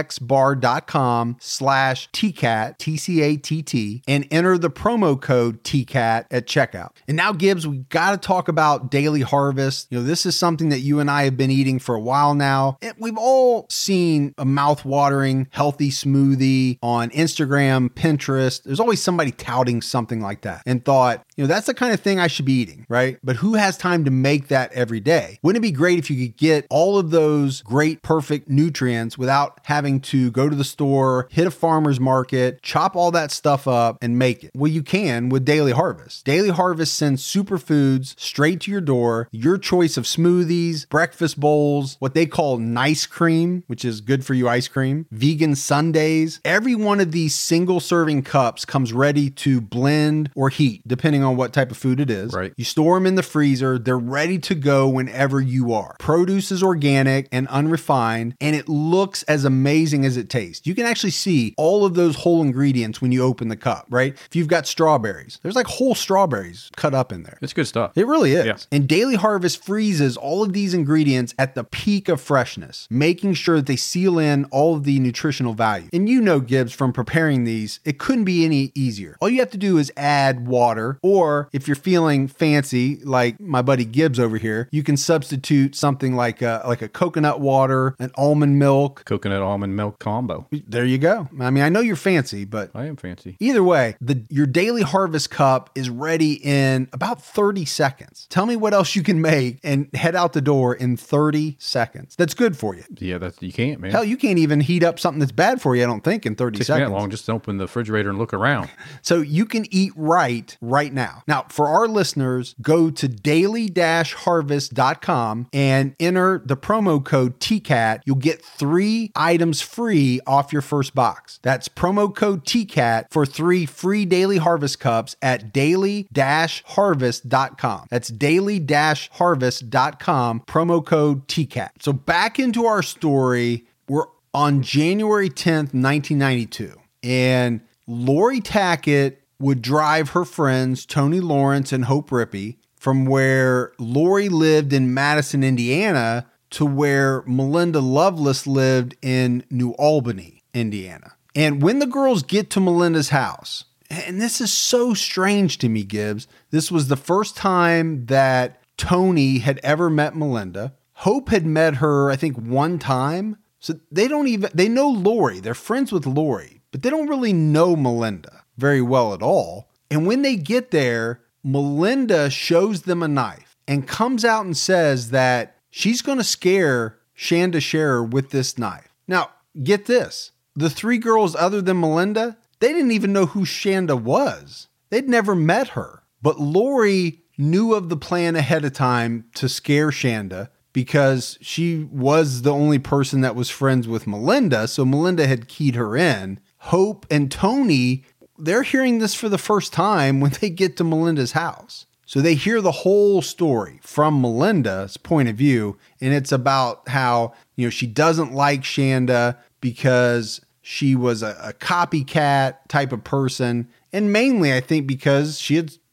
rxbar.com slash TCAT, T C A T T, and enter the promo code T CAT at checkout. And now, Gibbs, we got to talk about Daily Harvest. You know, this is something that you and I have been eating for a while now. And we've all seen a mouth-watering, healthy smoothie on Instagram, Pinterest. There's always somebody touting something like that, and thought, you know, that's the kind of thing I should be eating, right? But who has time to make that every day? Wouldn't it be great if you could get all of those great, perfect nutrients without having to go to the store, hit a farmer's market, chop all that stuff up and make it? Well, you can with Daily Harvest. Daily Harvest sends superfoods straight to your door, your choice of smoothies, breakfast bowls, what they call nice cream, which is good for you ice cream, vegan sundaes. Every one of these single serving cups comes ready to blend or heat, depending on what type of food it is. Right. You store them in the freezer. They're ready to go whenever you are. Produce is organic and unrefined, and it looks as amazing as it tastes. You can actually see all of those whole ingredients when you open the cup, right? If you've got strawberries, there's like whole strawberries cut up in there. It's good stuff. It really is. Yeah. And Daily Harvest freezes all of these ingredients at the peak of freshness, making sure that they seal in all of the nutritional value. And you know, Gibbs, from preparing these, it couldn't be any easier. All you have to do is add water, or if you're feeling fancy, like my buddy Gibbs over here, you can substitute something like a, like a coconut water, an almond milk. Coconut almond milk combo. There you go. I mean, I know you're fancy, but I am fancy. either way, the your Daily Harvest cup is ready in about thirty seconds. Tell me what else you can make and head out the door in thirty seconds. That's good for you. Yeah, that's you can't, man. Hell, you can't even heat up something that's bad for you, I don't think, in thirty Takes me seconds. that long just to open the refrigerator and look around. So you can eat right right now. Now, for our listeners, go to daily harvest dot com and enter the promo code T CAT. You'll get three items free off your first box. That's promo code T CAT for three free Daily Harvest cups at daily harvest dot com. That's daily harvest dot com, promo code T CAT. So back into our story, we're on January tenth, nineteen ninety-two, and Lori Tackett would drive her friends, Tony Lawrence and Hope Rippey, from where Lori lived in Madison, Indiana, to where Melinda Loveless lived in New Albany, Indiana. And when the girls get to Melinda's house, and this is so strange to me, Gibbs, this was the first time that Tony had ever met Melinda. Hope had met her, I think, one time. So they don't even, they know Lori, they're friends with Lori, but they don't really know Melinda very well at all. And when they get there, Melinda shows them a knife and comes out and says that she's going to scare Shanda Sharer with this knife. Now, get this. The three girls other than Melinda, they didn't even know who Shanda was. They'd never met her. But Lori knew of the plan ahead of time to scare Shanda because she was the only person that was friends with Melinda. So Melinda had keyed her in. Hope and Tony, they're hearing this for the first time when they get to Melinda's house. So they hear the whole story from Melinda's point of view. And it's about how, you know, she doesn't like Shanda because she was a, a copycat type of person. And mainly, I think, because she had,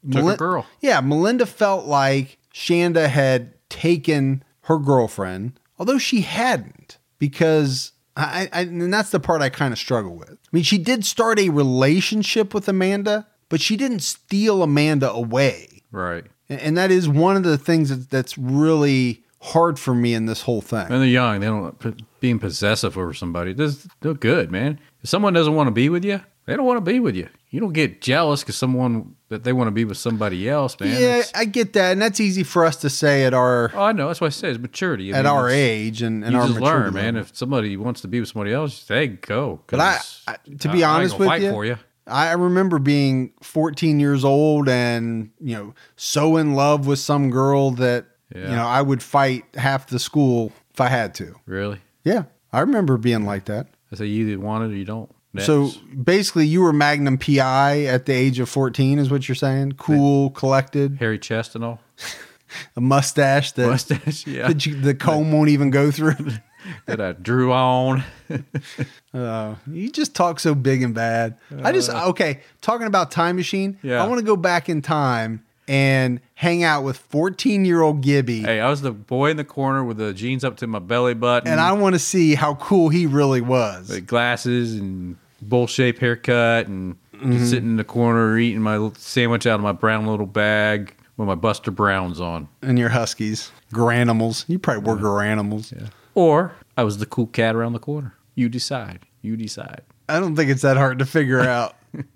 Took Meli- a girl. Yeah, Melinda felt like Shanda had taken her girlfriend, although she hadn't, because I, I and that's the part I kind of struggle with. I mean, she did start a relationship with Amanda, but she didn't steal Amanda away. Right. And, and that is one of the things that, that's really hard for me in this whole thing. And they're young. They don't being possessive over somebody. This they're good, man. If someone doesn't want to be with you, they don't want to be with you. You don't get jealous because someone that they want to be with somebody else, man. Yeah, It's, I get that, and that's easy for us to say at our oh, I know. That's why I say it's maturity. I at mean, our it's- age and, and you our just maturity learn, man. level. If somebody wants to be with somebody else, they go. But I, 'cause I, to be I- I ain't honest gonna with fight you, for you. I remember being fourteen years old and, you know, so in love with some girl that, Yeah. you know, I would fight half the school if I had to. Really? Yeah, I remember being like that. I say you either want it or you don't. Next. So basically, you were Magnum P I at the age of fourteen, is what you're saying? Cool, collected, hairy chest and all, a mustache that, mustache, yeah, that you, the comb won't even go through. that I drew on. Uh, you just talk so big and bad. I just, okay, talking about Time Machine, Yeah. I want to go back in time and hang out with fourteen-year-old Gibby, Hey, I was the boy in the corner with the jeans up to my belly button, and I want to see how cool he really was. with glasses and bowl shape haircut, and Mm-hmm. just sitting in the corner eating my little sandwich out of my brown little bag with my Buster Browns on. And your Huskies, Granimals. You probably were Granimals. Yeah. Or I was the cool cat around the corner. You decide. You decide. I don't think it's that hard to figure out.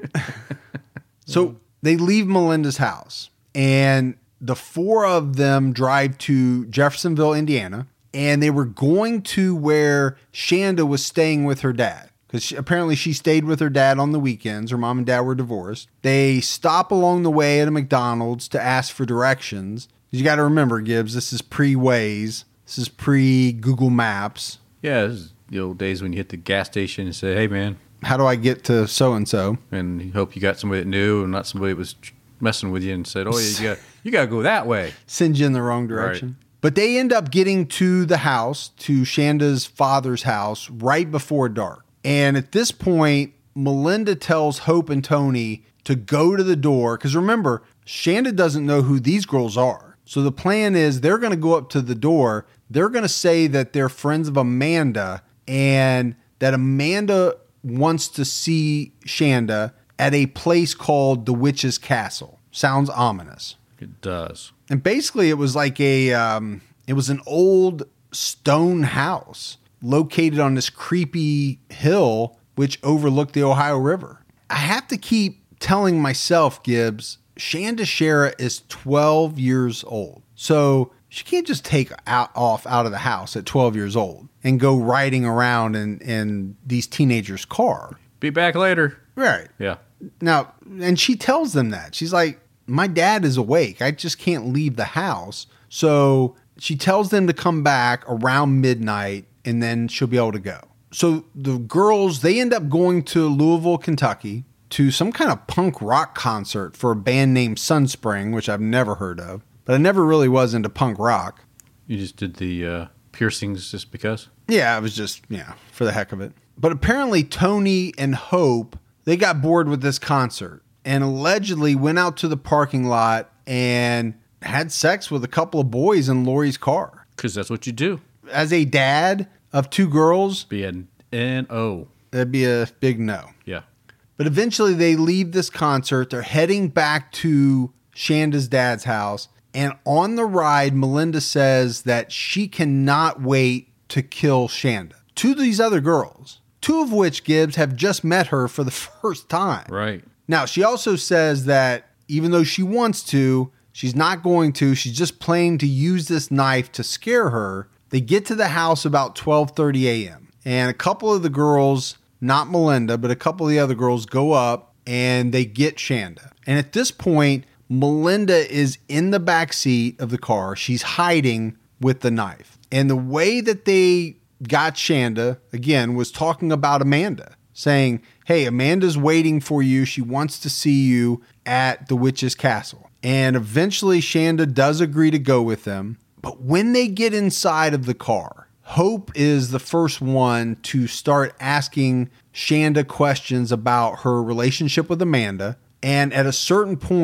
So they leave Melinda's house, and the four of them drive to Jeffersonville, Indiana, and they were going to where Shanda was staying with her dad. Because apparently she stayed with her dad on the weekends. Her mom and dad were divorced. They stop along the way at a McDonald's to ask for directions. You got to remember, Gibbs, this is pre-Waze. This is pre-Google Maps. Yeah, this is the old days when you hit the gas station and say, hey, man, How do I get to so-and-so? and you hope you got somebody that knew and not somebody that was messing with you and said, oh, yeah, you got you got to go that way. Send you in the wrong direction. But they end up getting to the house, to Shanda's father's house, right before dark. And at this point, Melinda tells Hope and Tony to go to the door. Because remember, Shanda doesn't know who these girls are. So the plan is they're going to go up to the door. They're going to say that they're friends of Amanda and that Amanda wants to see Shanda at a place called the Witch's Castle. Sounds ominous. It does. And basically, it was like a, um, it was an old stone house located on this creepy hill which overlooked the Ohio River. I have to keep telling myself, Gibbs, Shanda Shara is twelve years old. So she can't just take out, off out of the house at twelve years old and go riding around in, in these teenagers' car. Be back later. Right. Yeah. Now, and she tells them that. She's like, my dad is awake. I just can't leave the house. So she tells them to come back around midnight and then she'll be able to go. So the girls, they end up going to Louisville, Kentucky to some kind of punk rock concert for a band named Sunspring, which I've never heard of. But I never really was into punk rock. You just did the uh, piercings just because? Yeah, it was just, yeah, for the heck of it. But apparently Tony and Hope, they got bored with this concert and allegedly went out to the parking lot and had sex with a couple of boys in Lori's car. Because that's what you do. As a dad of two girls, Be an N O. that'd be a big no. Yeah. But eventually they leave this concert. They're heading back to Shanda's dad's house. And on the ride, Melinda says that she cannot wait to kill Shanda to these other girls, two of which, Gibbs, have just met her for the first time. Right. Now, she also says that even though she wants to, she's not going to. She's just planning to use this knife to scare her. They get to the house about twelve thirty a.m. And a couple of the girls, not Melinda, but a couple of the other girls go up and they get Shanda. And at this point, Melinda is in the back seat of the car. She's hiding with the knife. And the way that they got Shanda, again, was talking about Amanda, saying, hey, Amanda's waiting for you. She wants to see you at the Witch's Castle. And eventually Shanda does agree to go with them. But when they get inside of the car, Hope is the first one to start asking Shanda questions about her relationship with Amanda. And at a certain point,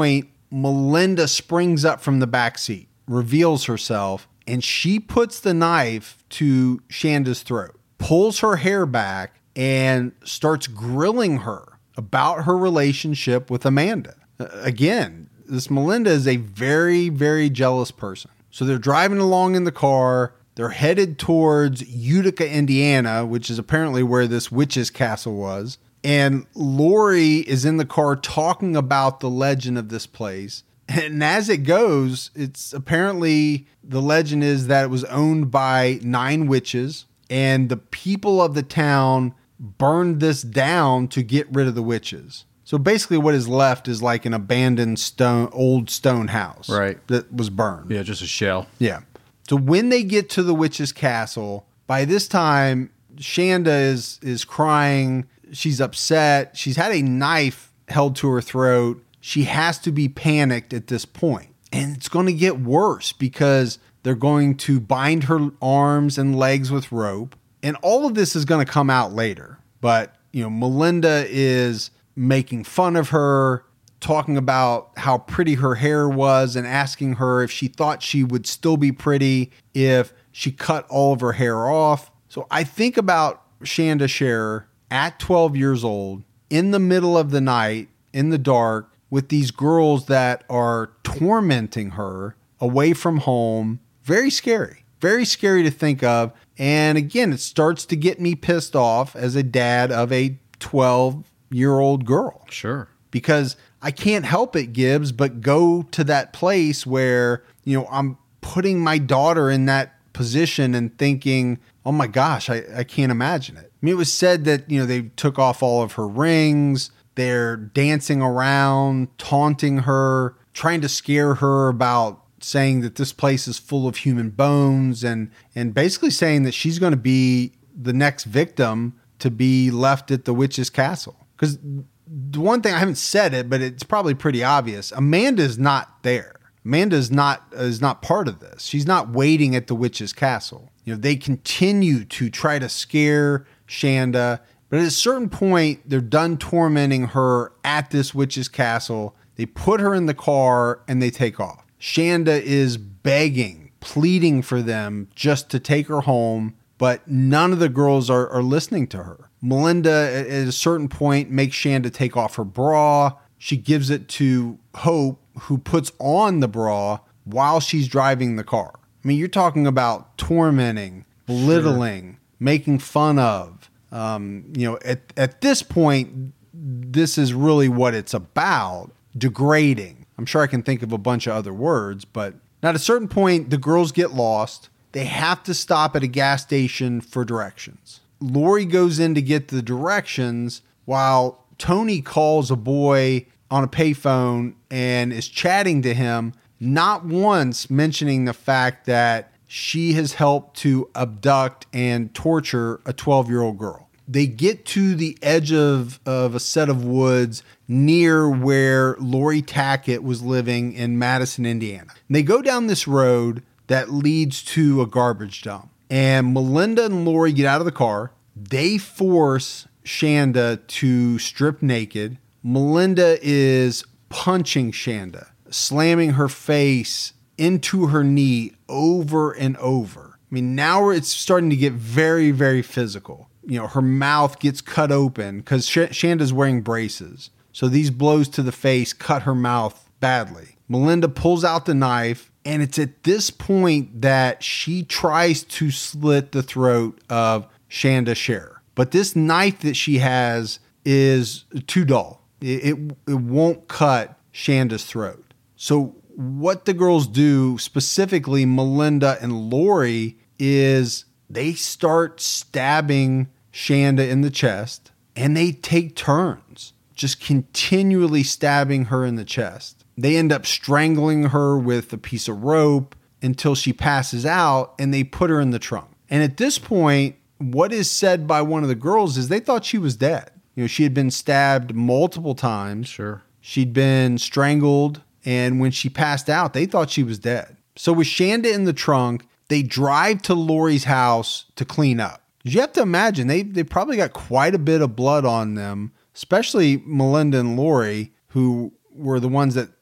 Melinda springs up from the back seat, reveals herself, and she puts the knife to Shanda's throat, pulls her hair back, and starts grilling her about her relationship with Amanda. Uh, again, this Melinda is a very, very jealous person. So they're driving along in the car. They're headed towards Utica, Indiana, which is apparently where this witch's castle was. And Lori is in the car talking about the legend of this place. And as it goes, it's apparently the legend is that it was owned by nine witches, and the people of the town burned this down to get rid of the witches. So basically what is left is like an abandoned stone, old stone house. Right. That was burned. Yeah, just a shell. Yeah. So when they get to the witch's castle, by this time, Shanda is is crying. She's upset. She's had a knife held to her throat. She has to be panicked at this point. And it's going to get worse because they're going to bind her arms and legs with rope. And all of this is going to come out later. But, you know, Melinda is making fun of her, talking about how pretty her hair was and asking her if she thought she would still be pretty if she cut all of her hair off. So I think about Shanda Sharer at twelve years old, in the middle of the night, in the dark, with these girls that are tormenting her away from home. Very scary. Very scary to think of. And again, it starts to get me pissed off as a dad of a twelve-year-old girl. Sure. Because I can't help it, Gibbs, but go to that place where, you know, I'm putting my daughter in that position and thinking, oh my gosh, I, I can't imagine it. I mean, it was said that, you know, they took off all of her rings. They're dancing around, taunting her, trying to scare her about saying that this place is full of human bones, and, and basically saying that she's going to be the next victim to be left at the witch's castle. Because the one thing, I haven't said it, but it's probably pretty obvious. Amanda's not there. Amanda is not is not part of this. She's not waiting at the witch's castle. You know, they continue to try to scare Shanda, but at a certain point, they're done tormenting her at this witch's castle. They put her in the car and they take off. Shanda is begging, pleading for them just to take her home, but none of the girls are, are listening to her. Melinda, at a certain point, makes Shanda take off her bra. She gives it to Hope, who puts on the bra while she's driving the car. I mean, you're talking about tormenting, belittling, sure. making fun of. Um, you know, at, at this point, this is really what it's about, degrading. I'm sure I can think of a bunch of other words, but at a certain point, the girls get lost. They have to stop at a gas station for directions. Lori goes in to get the directions while Tony calls a boy on a payphone and is chatting to him, not once mentioning the fact that she has helped to abduct and torture a twelve-year-old girl. They get to the edge of, of a set of woods near where Lori Tackett was living in Madison, Indiana. And they go down this road that leads to a garbage dump. And Melinda and Lori get out of the car. They force Shanda to strip naked. Melinda is punching Shanda, slamming her face into her knee over and over. I mean, now it's starting to get very, very physical. You know, her mouth gets cut open because Sh- Shanda's wearing braces. So these blows to the face cut her mouth badly. Melinda pulls out the knife, and it's at this point that she tries to slit the throat of Shanda Sharer. But this knife that she has is too dull. It, it, it won't cut Shanda's throat. So what the girls do, specifically Melinda and Lori, is they start stabbing Shanda in the chest, and they take turns just continually stabbing her in the chest. They end up strangling her with a piece of rope until she passes out, and they put her in the trunk. And at this point, what is said by one of the girls is they thought she was dead. You know, she had been stabbed multiple times. Sure. She'd been strangled, and when she passed out, they thought she was dead. So with Shanda in the trunk, they drive to Lori's house to clean up. You have to imagine, they they probably got quite a bit of blood on them, especially Melinda and Lori, who were the ones that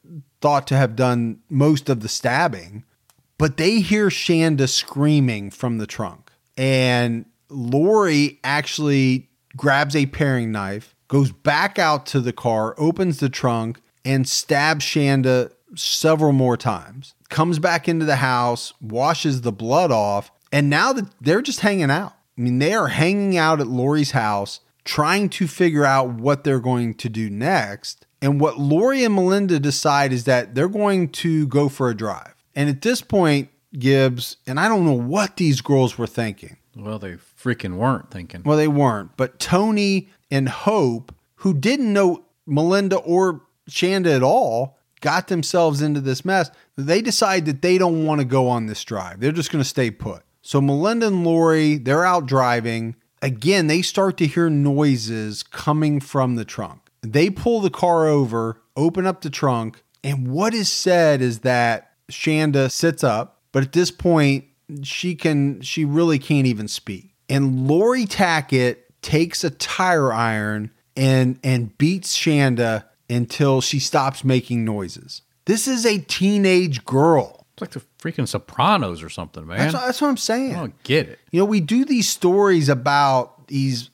thought to have done most of the stabbing, but they hear Shanda screaming from the trunk. And Lori actually grabs a paring knife, goes back out to the car, opens the trunk, and stabs Shanda several more times. Comes back into the house, washes the blood off, and now that they're just hanging out. I mean, they are hanging out at Lori's house, trying to figure out what they're going to do next. And what Lori and Melinda decide is that they're going to go for a drive. And at this point, Gibbs, and I don't know what these girls were thinking. Well, they freaking weren't thinking. Well, they weren't. But Tony and Hope, who didn't know Melinda or Shanda at all, got themselves into this mess. They decide that they don't want to go on this drive. They're just going to stay put. So Melinda and Lori, they're out driving. Again, they start to hear noises coming from the trunk. They pull the car over, open up the trunk, and what is said is that Shanda sits up, but at this point, she can she really can't even speak. And Lori Tackett takes a tire iron and and beats Shanda until she stops making noises. This is a teenage girl. It's like the freaking Sopranos or something, man. That's what, that's what I'm saying. I don't get it. You know, we do these stories about these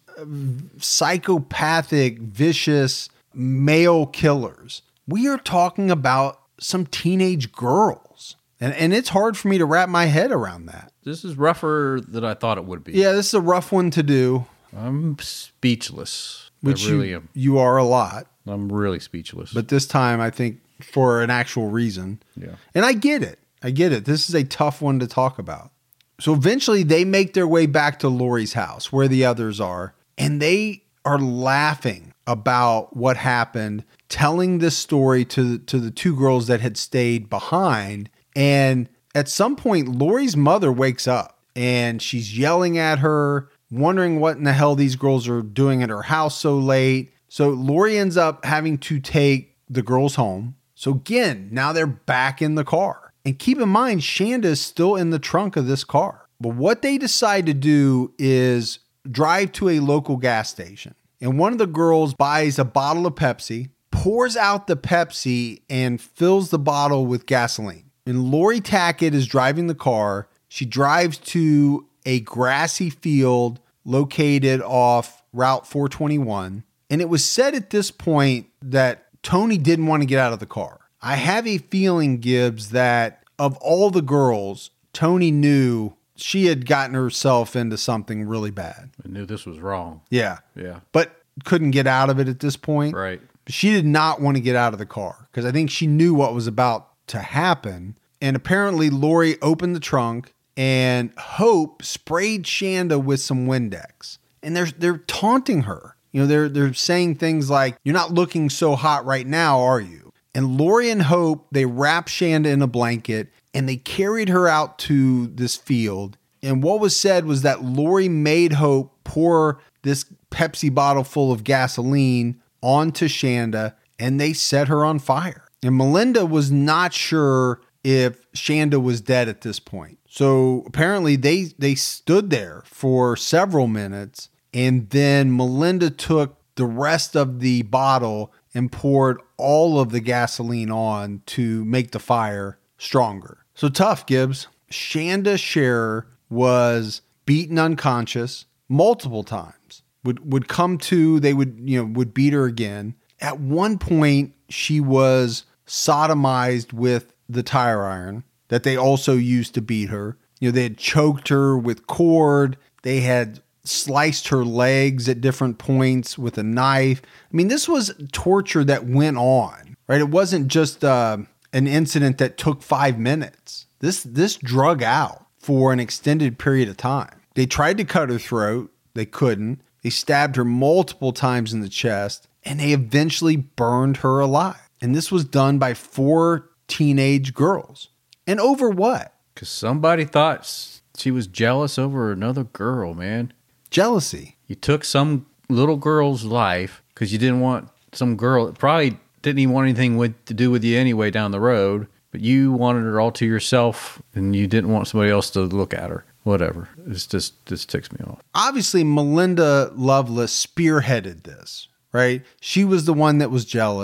psychopathic, vicious male killers. We are talking about some teenage girls. And and it's hard for me to wrap my head around that. This is rougher than I thought it would be. Yeah, this is a rough one to do. I'm speechless. Which I really you, am. you are a lot. I'm really speechless. But this time, I think for an actual reason. Yeah. And I get it. I get it. This is a tough one to talk about. So eventually they make their way back to Lori's house where the others are. And they are laughing about what happened, telling this story to, to the two girls that had stayed behind. And at some point, Lori's mother wakes up and she's yelling at her, wondering what in the hell these girls are doing at her house so late. So Lori ends up having to take the girls home. So again, now they're back in the car. And keep in mind, Shanda is still in the trunk of this car. But what they decide to do is drive to a local gas station. And one of the girls buys a bottle of Pepsi, pours out the Pepsi, and fills the bottle with gasoline. And Lori Tackett is driving the car. She drives to a grassy field located off Route four twenty-one. And it was said at this point that Tony didn't want to get out of the car. I have a feeling, Gibbs, that of all the girls, Tony knew she had gotten herself into something really bad. I knew this was wrong. Yeah. Yeah. But couldn't get out of it at this point. Right. She did not want to get out of the car because I think she knew what was about to happen. And apparently Lori opened the trunk and Hope sprayed Shanda with some Windex. And they're they're taunting her. You know, they're they're saying things like, "You're not looking so hot right now, are you?" And Lori and Hope, they wrapped Shanda in a blanket and they carried her out to this field. And what was said was that Lori made Hope pour this Pepsi bottle full of gasoline onto Shanda and they set her on fire. And Melinda was not sure if Shanda was dead at this point. So apparently they they stood there for several minutes, and then Melinda took the rest of the bottle and poured all of the gasoline on to make the fire stronger. So tough, Gibbs. Shanda Scherer was beaten unconscious multiple times. Would would come to, they would, you know, would beat her again. At one point, she was sodomized with the tire iron that they also used to beat her. You know, they had choked her with cord. They had sliced her legs at different points with a knife. I mean, this was torture that went on, right? It wasn't just uh, an incident that took five minutes. This this drug out for an extended period of time. They tried to cut her throat. They couldn't. They stabbed her multiple times in the chest, and they eventually burned her alive. And this was done by four teenage girls. And over what? Because somebody thought she was jealous over another girl, man. Jealousy. You took some little girl's life because you didn't want some girl that probably didn't even want anything with, to do with you anyway down the road, but you wanted her all to yourself and you didn't want somebody else to look at her. Whatever. It's just, this ticks me off. Obviously, Melinda Loveless spearheaded this, right? She was the one that was jealous.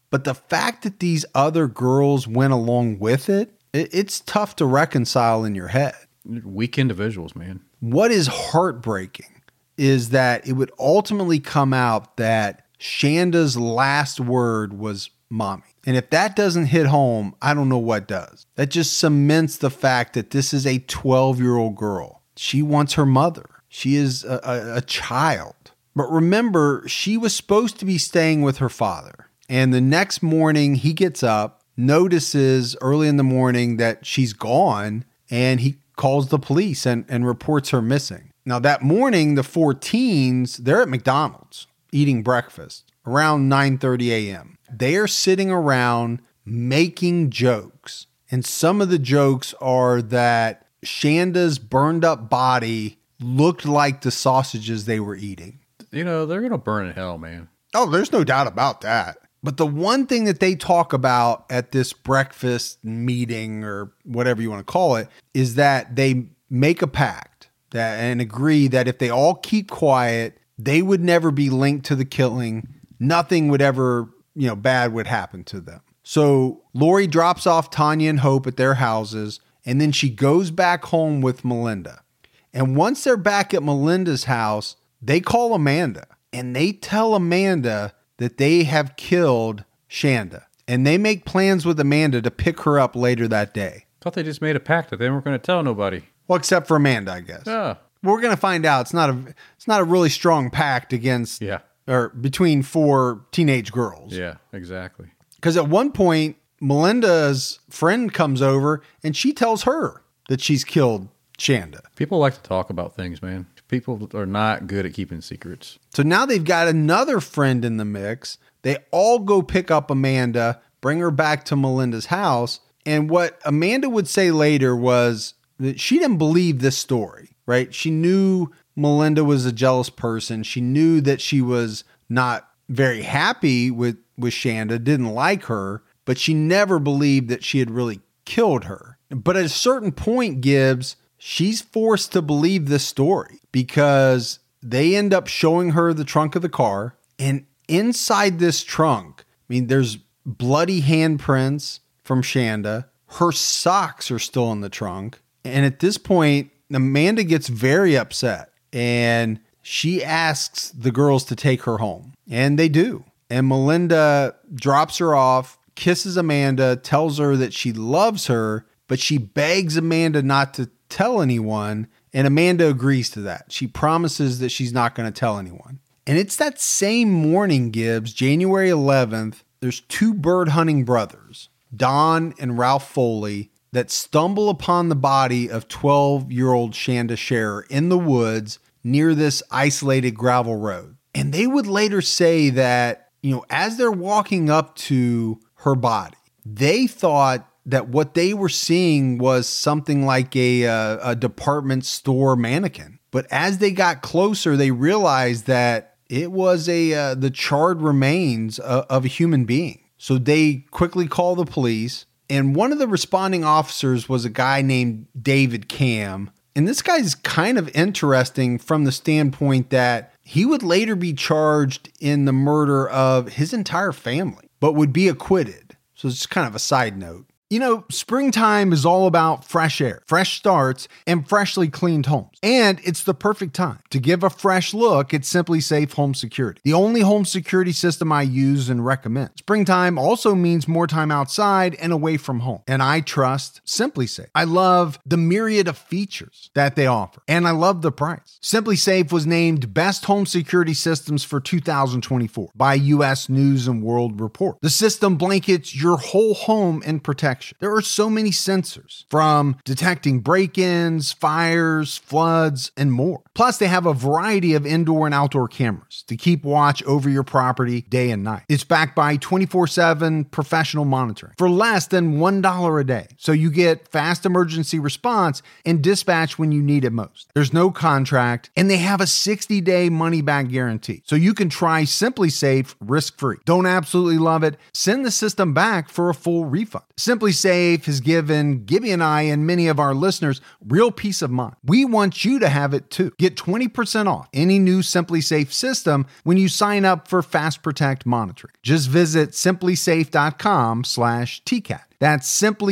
But the fact that these other girls went along with it, it it's tough to reconcile in your head. Weak individuals, man. What is heartbreaking is that it would ultimately come out that Shanda's last word was mommy. And if that doesn't hit home, I don't know what does. That just cements the fact that this is a twelve-year-old girl. She wants her mother. She is a, a, a child. But remember, she was supposed to be staying with her father. And the next morning, he gets up, notices early in the morning that she's gone, and he calls the police and, and reports her missing. Now, that morning, the four teens, they're at McDonald's eating breakfast around nine thirty a.m. They are sitting around making jokes. And some of the jokes are that Shanda's burned up body looked like the sausages they were eating. You know, they're going to burn in hell, man. Oh, there's no doubt about that. But the one thing that they talk about at this breakfast meeting or whatever you want to call it is that they make a pact that and agree that if they all keep quiet, they would never be linked to the killing. Nothing would ever, you know, bad would happen to them. So Lori drops off Tanya and Hope at their houses, and then she goes back home with Melinda. And once they're back at Melinda's house, they call Amanda and they tell Amanda that they have killed Shanda. And they make plans with Amanda to pick her up later that day. Thought they just made a pact that they weren't going to tell nobody. Well, except for Amanda, I guess. Yeah. We're going to find out it's not a it's not a really strong pact against Yeah. or between four teenage girls. Yeah, exactly. Because at one point, Melinda's friend comes over and she tells her that she's killed Shanda. People like to talk about things, man. People are not good at keeping secrets. So now they've got another friend in the mix. They all go pick up Amanda, bring her back to Melinda's house. And what Amanda would say later was that she didn't believe this story, right? She knew Melinda was a jealous person. She knew that she was not very happy with, with Shanda, didn't like her, but she never believed that she had really killed her. But at a certain point, Gibbs, she's forced to believe this story because they end up showing her the trunk of the car. And inside this trunk, I mean, there's bloody handprints from Shanda. Her socks are still in the trunk. And at this point, Amanda gets very upset and she asks the girls to take her home. And they do. And Melinda drops her off, kisses Amanda, tells her that she loves her, but she begs Amanda not to tell anyone. And Amanda agrees to that. She promises that she's not going to tell anyone. And it's that same morning, Gibbs, January eleventh, there's two bird hunting brothers, Don and Ralph Foley, that stumble upon the body of twelve-year-old Shanda Sharer in the woods near this isolated gravel road. And they would later say that, you know, as they're walking up to her body, they thought that what they were seeing was something like a, a, a department store mannequin. But as they got closer, they realized that it was a uh, the charred remains of, of a human being. So they quickly call the police. And one of the responding officers was a guy named David Cam. And this guy's kind of interesting from the standpoint that he would later be charged in the murder of his entire family, but would be acquitted. So it's kind of a side note. You know, springtime is all about fresh air, fresh starts, and freshly cleaned homes. And it's the perfect time to give a fresh look at SimpliSafe Home Security, the only home security system I use and recommend. Springtime also means more time outside and away from home. And I trust SimpliSafe. I love the myriad of features that they offer, and I love the price. SimpliSafe was named Best Home Security Systems for two thousand twenty-four by U S News and World Report. The system blankets your whole home in protection. There are so many sensors, from detecting break-ins, fires, floods, and more. Plus, they have a variety of indoor and outdoor cameras to keep watch over your property day and night. It's backed by twenty-four seven professional monitoring for less than one dollar a day. So you get fast emergency response and dispatch when you need it most. There's no contract, and they have a sixty-day money-back guarantee. So you can try SimpliSafe risk-free. Don't absolutely love it? Send the system back for a full refund. Simply SimpliSafe has given Gibby and I and many of our listeners real peace of mind. We want you to have it too. Get twenty percent off any new SimpliSafe system when you sign up for Fast Protect monitoring. Just visit simplysafe.com slash TCAT. That's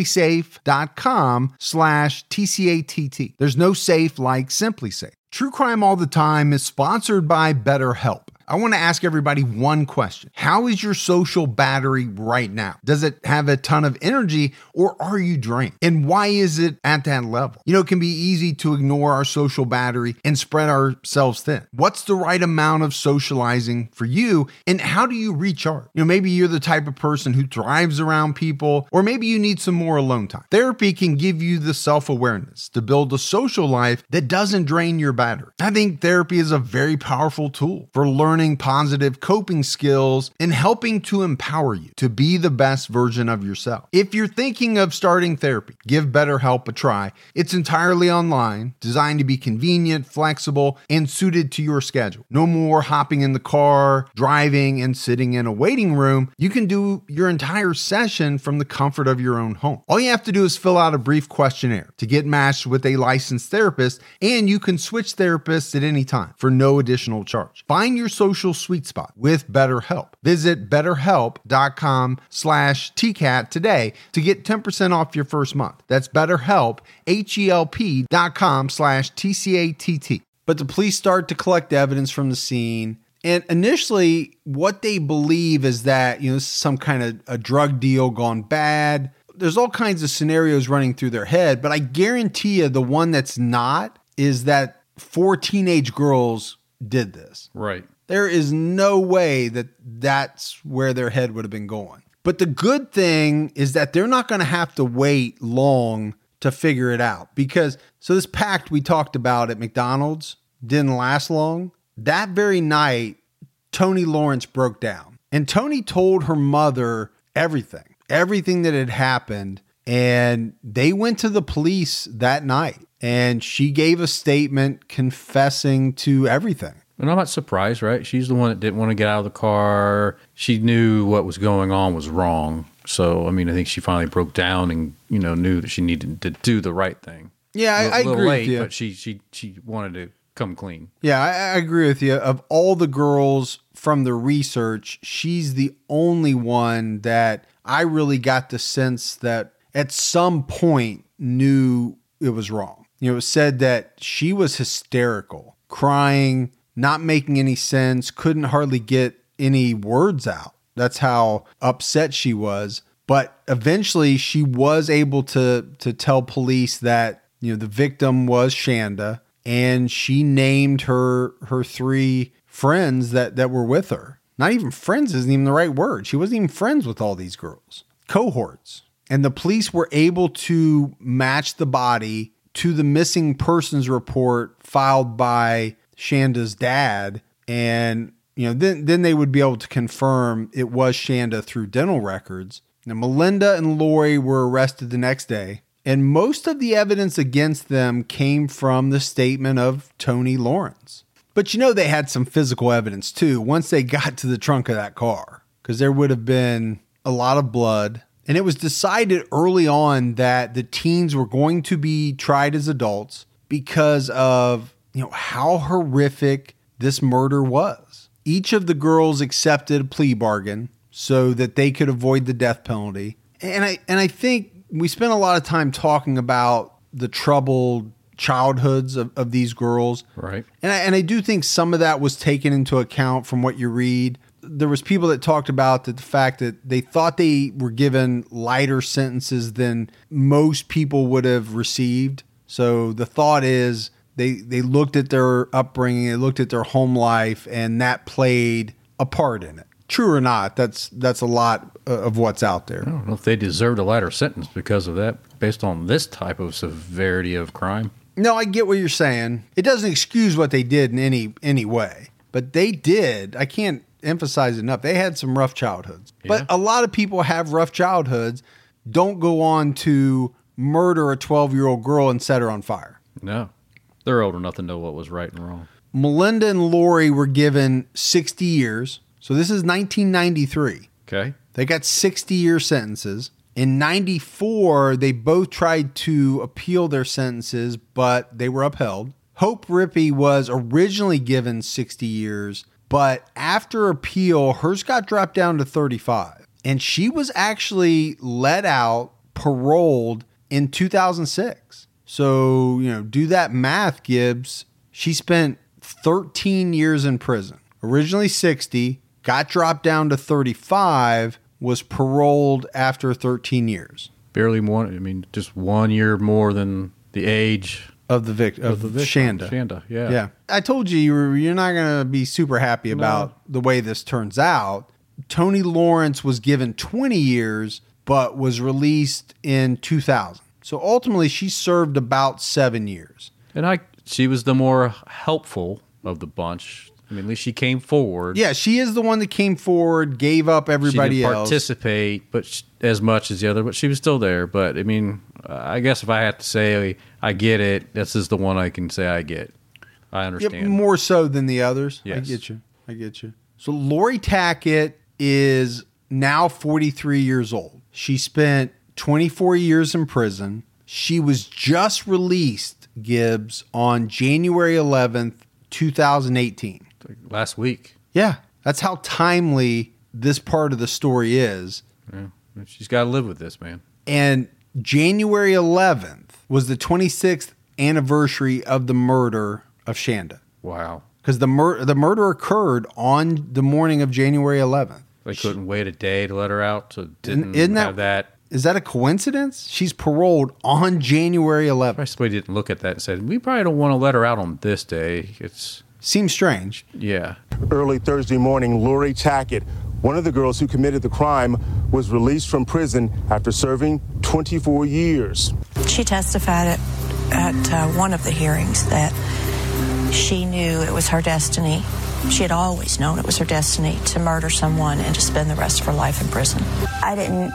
simplysafe.com slash T-C-A-T-T. There's no safe like SimpliSafe. True Crime All the Time is sponsored by BetterHelp. I want to ask everybody one question. How is your social battery right now? Does it have a ton of energy or are you drained? And why is it at that level? You know, it can be easy to ignore our social battery and spread ourselves thin. What's the right amount of socializing for you and how do you recharge? You know, maybe you're the type of person who thrives around people, or maybe you need some more alone time. Therapy can give you the self-awareness to build a social life that doesn't drain your battery. I think therapy is a very powerful tool for learning positive coping skills and helping to empower you to be the best version of yourself. If you're thinking of starting therapy, give BetterHelp a try. It's entirely online, designed to be convenient, flexible, and suited to your schedule. No more hopping in the car, driving, and sitting in a waiting room. You can do your entire session from the comfort of your own home. All you have to do is fill out a brief questionnaire to get matched with a licensed therapist, and you can switch therapists at any time for no additional charge. Find your social sweet spot with BetterHelp. Visit betterhelp.com slash TCAT today to get ten percent off your first month. That's BetterHelp, H-E-L-P dot com slash T-C-A-T-T. But the police start to collect evidence from the scene. And initially, what they believe is that, you know, this is some kind of a drug deal gone bad. There's all kinds of scenarios running through their head, but I guarantee you the one that's not is that four teenage girls did this. Right. There is no way that that's where their head would have been going. But the good thing is that they're not going to have to wait long to figure it out. Because, so this pact we talked about at McDonald's didn't last long. That very night, Toni Lawrence broke down. And Toni told her mother everything, everything that had happened. And they went to the police that night. And she gave a statement confessing to everything. And I'm not surprised, right? She's the one that didn't want to get out of the car. She knew what was going on was wrong. So, I mean, I think she finally broke down and, you know, knew that she needed to do the right thing. Yeah, I, I agree late, with you. But she, she, she wanted to come clean. Yeah, I, I agree with you. Of all the girls from the research, she's the only one that I really got the sense that at some point knew it was wrong. You know, it was said that she was hysterical, crying, not making any sense, couldn't hardly get any words out. That's how upset she was. But eventually she was able to to tell police that, you know, the victim was Shanda, and she named her her three friends that, that were with her. Not even friends isn't even the right word. She wasn't even friends with all these girls. Cohorts. And the police were able to match the body to the missing persons report filed by Shanda's dad, and you know then then they would be able to confirm it was Shanda through dental records. Now Melinda and Lori were arrested the next day, and most of the evidence against them came from the statement of Toni Lawrence. But you know they had some physical evidence too once they got to the trunk of that car, because there would have been a lot of blood. And it was decided early on that the teens were going to be tried as adults because of, you know, how horrific this murder was. Each of the girls accepted a plea bargain so that they could avoid the death penalty. And I and I think we spent a lot of time talking about the troubled childhoods of, of these girls. Right. And I, and I do think some of that was taken into account from what you read. There was people that talked about that the fact that they thought they were given lighter sentences than most people would have received. So the thought is they they looked at their upbringing, they looked at their home life, and that played a part in it. True or not, that's that's a lot of what's out there. I don't know if they deserved a lighter sentence because of that, based on this type of severity of crime. No, I get what you're saying. It doesn't excuse what they did in any any way, but they did. I can't emphasize enough. They had some rough childhoods, yeah. But a lot of people have rough childhoods. Don't go on to murder a twelve-year-old girl and set her on fire. No, they're old enough to know what was right and wrong. Melinda and Lori were given sixty years. So this is nineteen ninety-three. Okay. They got sixty-year sentences. In ninety-four, they both tried to appeal their sentences, but they were upheld. Hope Rippey was originally given sixty years, but after appeal, hers got dropped down to thirty-five. And she was actually let out, paroled in two thousand six. So, you know, do that math, Gibbs. She spent thirteen years in prison. Originally sixty, got dropped down to thirty-five, was paroled after thirteen years. Barely one, I mean, just one year more than the age of the victim, of, of the Shanda. Shanda, yeah. Yeah. I told you, you were, you're not going to be super happy about no. the way this turns out. Tony Lawrence was given twenty years, but was released in two thousand. So ultimately, she served about seven years. And I, she was the more helpful of the bunch. I mean, at least she came forward. Yeah, she is the one that came forward, gave up everybody she didn't else. Participate, but she, as much as the other, but she was still there. But I mean, I guess if I had to say I get it, this is the one I can say I get. I understand. Yeah, more so than the others. Yes. I get you. I get you. So Lori Tackett is now forty-three years old. She spent twenty-four years in prison. She was just released, Gibbs, on January eleventh, twenty eighteen. Last week. Yeah. That's how timely this part of the story is. Yeah. She's got to live with this, man. And January eleventh was the twenty-sixth anniversary of the murder of Shanda. Wow. Because the, mur- the murder occurred on the morning of January eleventh. They couldn't she, wait a day to let her out, so didn't isn't that, have that. Is that a coincidence? She's paroled on January eleventh. I somebody didn't look at that and said, we probably don't want to let her out on this day. It's Seems strange. Yeah. Early Thursday morning, Lori Tackett, one of the girls who committed the crime, was released from prison after serving twenty-four years. She testified at, at uh, one of the hearings that she knew it was her destiny. She had always known it was her destiny to murder someone and to spend the rest of her life in prison. I didn't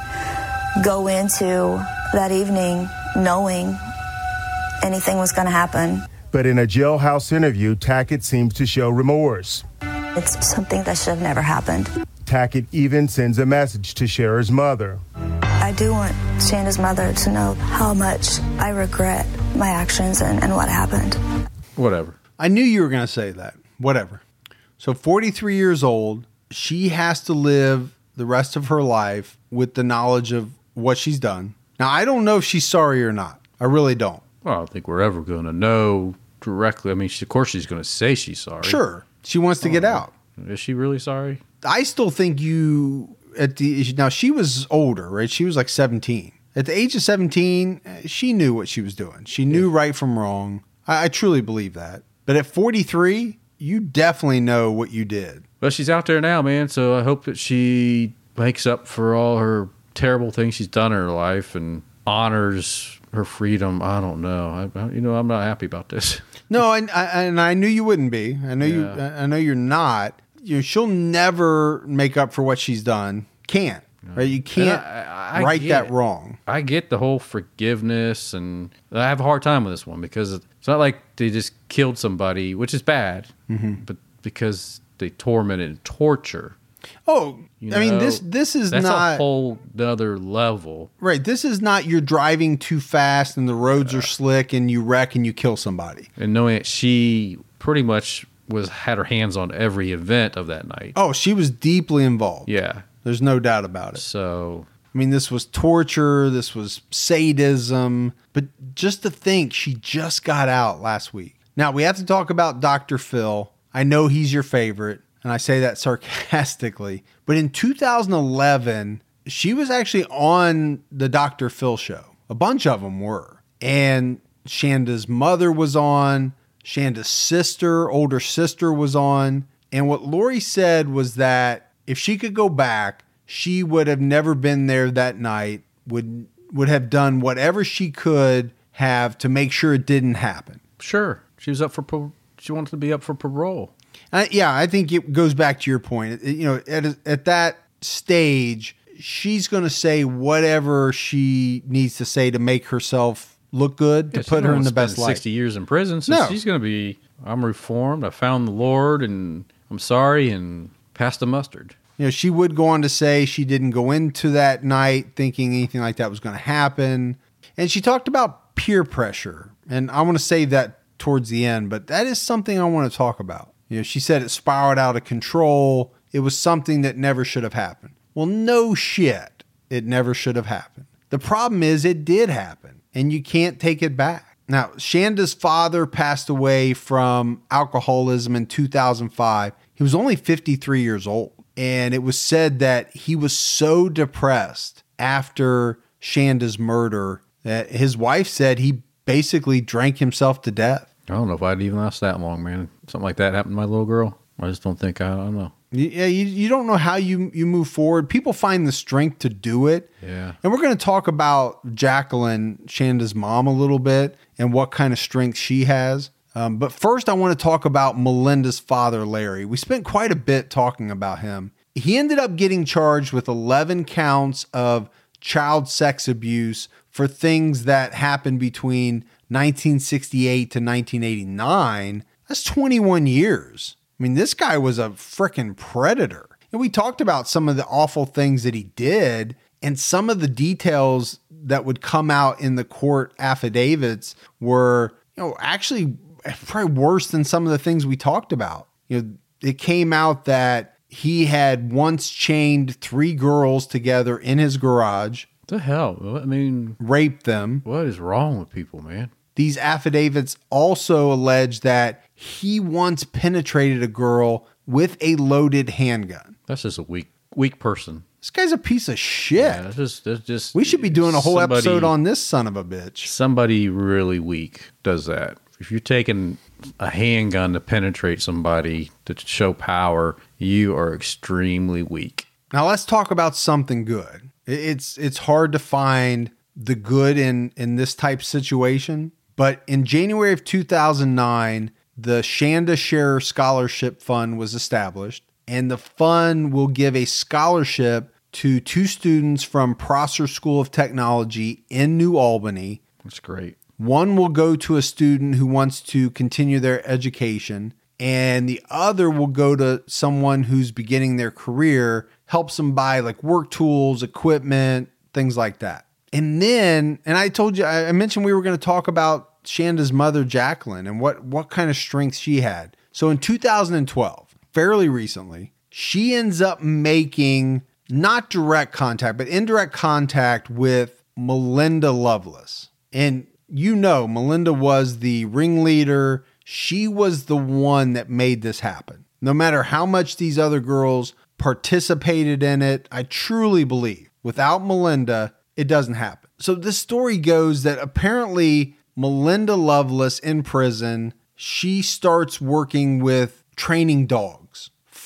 go into that evening knowing anything was going to happen. But in a jailhouse interview, Tackett seems to show remorse. It's something that should have never happened. Tackett even sends a message to Shara's mother. I do want Shanda's mother to know how much I regret my actions and, and what happened. Whatever. I knew you were going to say that. Whatever. So forty-three years old, she has to live the rest of her life with the knowledge of what she's done. Now, I don't know if she's sorry or not. I really don't. Well, I don't think we're ever going to know directly. I mean, she, of course she's going to say she's sorry. Sure. She wants to get out. Is she really sorry? I still think you, at the, now she was older, right? She was like seventeen. At the age of seventeen, she knew what she was doing. She knew yeah. right from wrong. I, I truly believe that. But at forty-three, you definitely know what you did. But she's out there now, man. So I hope that she makes up for all her terrible things she's done in her life and honors her freedom. I don't know. I, you know, I'm not happy about this. No, and I, and I knew you wouldn't be. I know yeah. you. I know you're not. You know, she'll never make up for what she's done. Can't. Right? You can't I, I right that it. wrong. I get the whole forgiveness, and I have a hard time with this one because it's not like they just killed somebody, which is bad, mm-hmm. but because they tormented and torture. Oh, you know, I mean, this this is that's not a whole other level, right? This is not you're driving too fast and the roads yeah. are slick and you wreck and you kill somebody. And knowing that she pretty much was had her hands on every event of that night. Oh, she was deeply involved. Yeah, there's no doubt about it. So, I mean, this was torture. This was sadism. But just to think, she just got out last week. Now we have to talk about Doctor Phil. I know he's your favorite. And I say that sarcastically. But in two thousand eleven, she was actually on the Doctor Phil show. A bunch of them were. And Shanda's mother was on. Shanda's sister, older sister was on. And what Lori said was that if she could go back, she would have never been there that night, would would have done whatever she could have to make sure it didn't happen. Sure. She was up for, she wanted to be up for parole. Uh, yeah, I think it goes back to your point. It, you know, at at that stage, she's going to say whatever she needs to say to make herself look good, yeah, to put her in the best light. sixty years in prison, so no. she's going to be, I'm reformed, I found the Lord, and I'm sorry, and pass the mustard. You know, she would go on to say she didn't go into that night thinking anything like that was going to happen. And she talked about peer pressure. And I want to save that towards the end, but that is something I want to talk about. You know, she said it spiraled out of control. It was something that never should have happened. Well, no shit. It never should have happened. The problem is it did happen, and you can't take it back. Now, Shanda's father passed away from alcoholism in two thousand five. He was only fifty-three years old, and it was said that he was so depressed after Shanda's murder that his wife said he basically drank himself to death. I don't know if I'd even last that long, man. Something like that happened to my little girl. I just don't think, I, I don't know. Yeah, you, you don't know how you, you move forward. People find the strength to do it. Yeah. And we're going to talk about Jacqueline, Shanda's mom, a little bit and what kind of strength she has. Um, but first, I want to talk about Melinda's father, Larry. We spent quite a bit talking about him. He ended up getting charged with eleven counts of child sex abuse for things that happened between nineteen sixty-eight to nineteen eighty-nine. That's twenty-one years. I mean, this guy was a freaking predator. And we talked about some of the awful things that he did and some of the details that would come out in the court affidavits were, you know, actually probably worse than some of the things we talked about. You know, it came out that he had once chained three girls together in his garage. What the hell? I mean, raped them. What is wrong with people, man? These affidavits also allege that he once penetrated a girl with a loaded handgun. That's just a weak, weak person. This guy's a piece of shit. Yeah, that's just, that's just. We should be doing a whole somebody, episode on this son of a bitch. Somebody really weak does that. If you're taking a handgun to penetrate somebody to show power, you are extremely weak. Now let's talk about something good. It's it's hard to find the good in, in this type situation, but in January of two thousand nine, the Shanda Sharer Scholarship Fund was established, and the fund will give a scholarship to two students from Prosser School of Technology in New Albany. That's great. One will go to a student who wants to continue their education, and the other will go to someone who's beginning their career, helps them buy like work tools, equipment, things like that. And then, and I told you, I mentioned we were going to talk about Shanda's mother, Jacqueline, and what, what kind of strength she had. So in two thousand twelve, fairly recently, she ends up making not direct contact, but indirect contact with Melinda Loveless. And you know, Melinda was the ringleader. She was the one that made this happen. No matter how much these other girls participated in it, I truly believe without Melinda, it doesn't happen. So this story goes that apparently Melinda Loveless in prison, she starts working with training dogs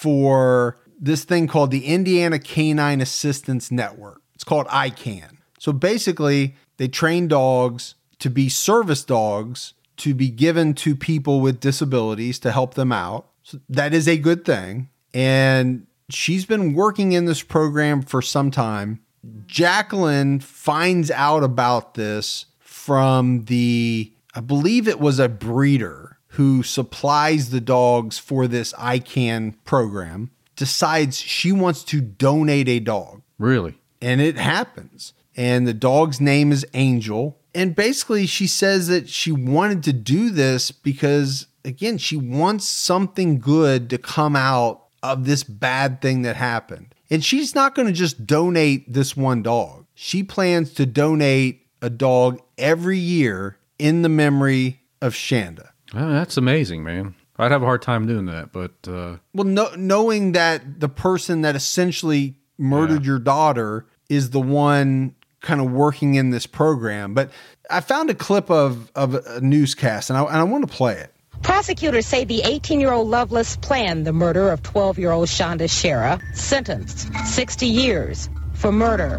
for this thing called the Indiana Canine Assistance Network. It's called I CAN. So basically, they train dogs to be service dogs, to be given to people with disabilities to help them out. So that is a good thing. And she's been working in this program for some time. Jacqueline finds out about this from the, I believe it was a breeder who supplies the dogs for this I CAN program, decides she wants to donate a dog. Really? And it happens. And the dog's name is Angel. And basically she says that she wanted to do this because, again, she wants something good to come out of this bad thing that happened. And she's not going to just donate this one dog. She plans to donate a dog every year in the memory of Shanda. Oh, that's amazing, man. I'd have a hard time doing that, but... Uh... Well, no, knowing that the person that essentially murdered yeah. your daughter is the one kind of working in this program. But I found a clip of, of a newscast, and I, and I want to play it. Prosecutors say the eighteen-year-old Loveless planned the murder of twelve-year-old Shanda Sharer, sentenced sixty years for murder.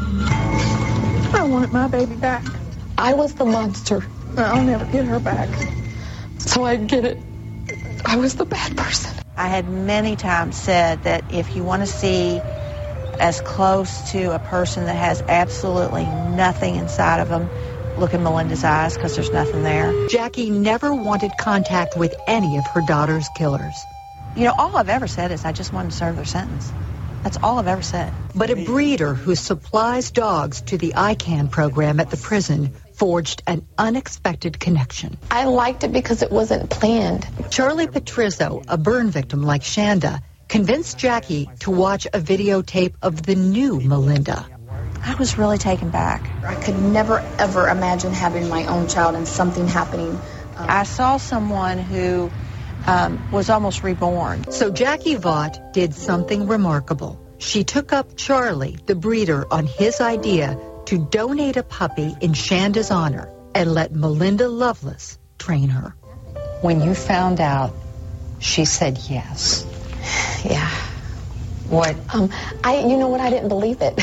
I wanted my baby back. I was the monster. I'll never get her back. So I get it. I was the bad person. I had many times said that if you want to see as close to a person that has absolutely nothing inside of them, look in Melinda's eyes, because there's nothing there. Jackie never wanted contact with any of her daughter's killers. You know, all I've ever said is I just wanted to serve their sentence. That's all I've ever said. But a breeder who supplies dogs to the I CAN program at the prison forged an unexpected connection. I liked it because it wasn't planned. Charlie Patrizzo, a burn victim like Shanda, convinced Jackie to watch a videotape of the new Melinda. I was really taken back. I could never, ever imagine having my own child and something happening. Um, I saw someone who um, was almost reborn. So Jackie Vaught did something remarkable. She took up Charlie, the breeder, on his idea to donate a puppy in Shanda's honor and let Melinda Loveless train her. When you found out, she said yes. Yeah. What? Um, I, you know what? I didn't believe it.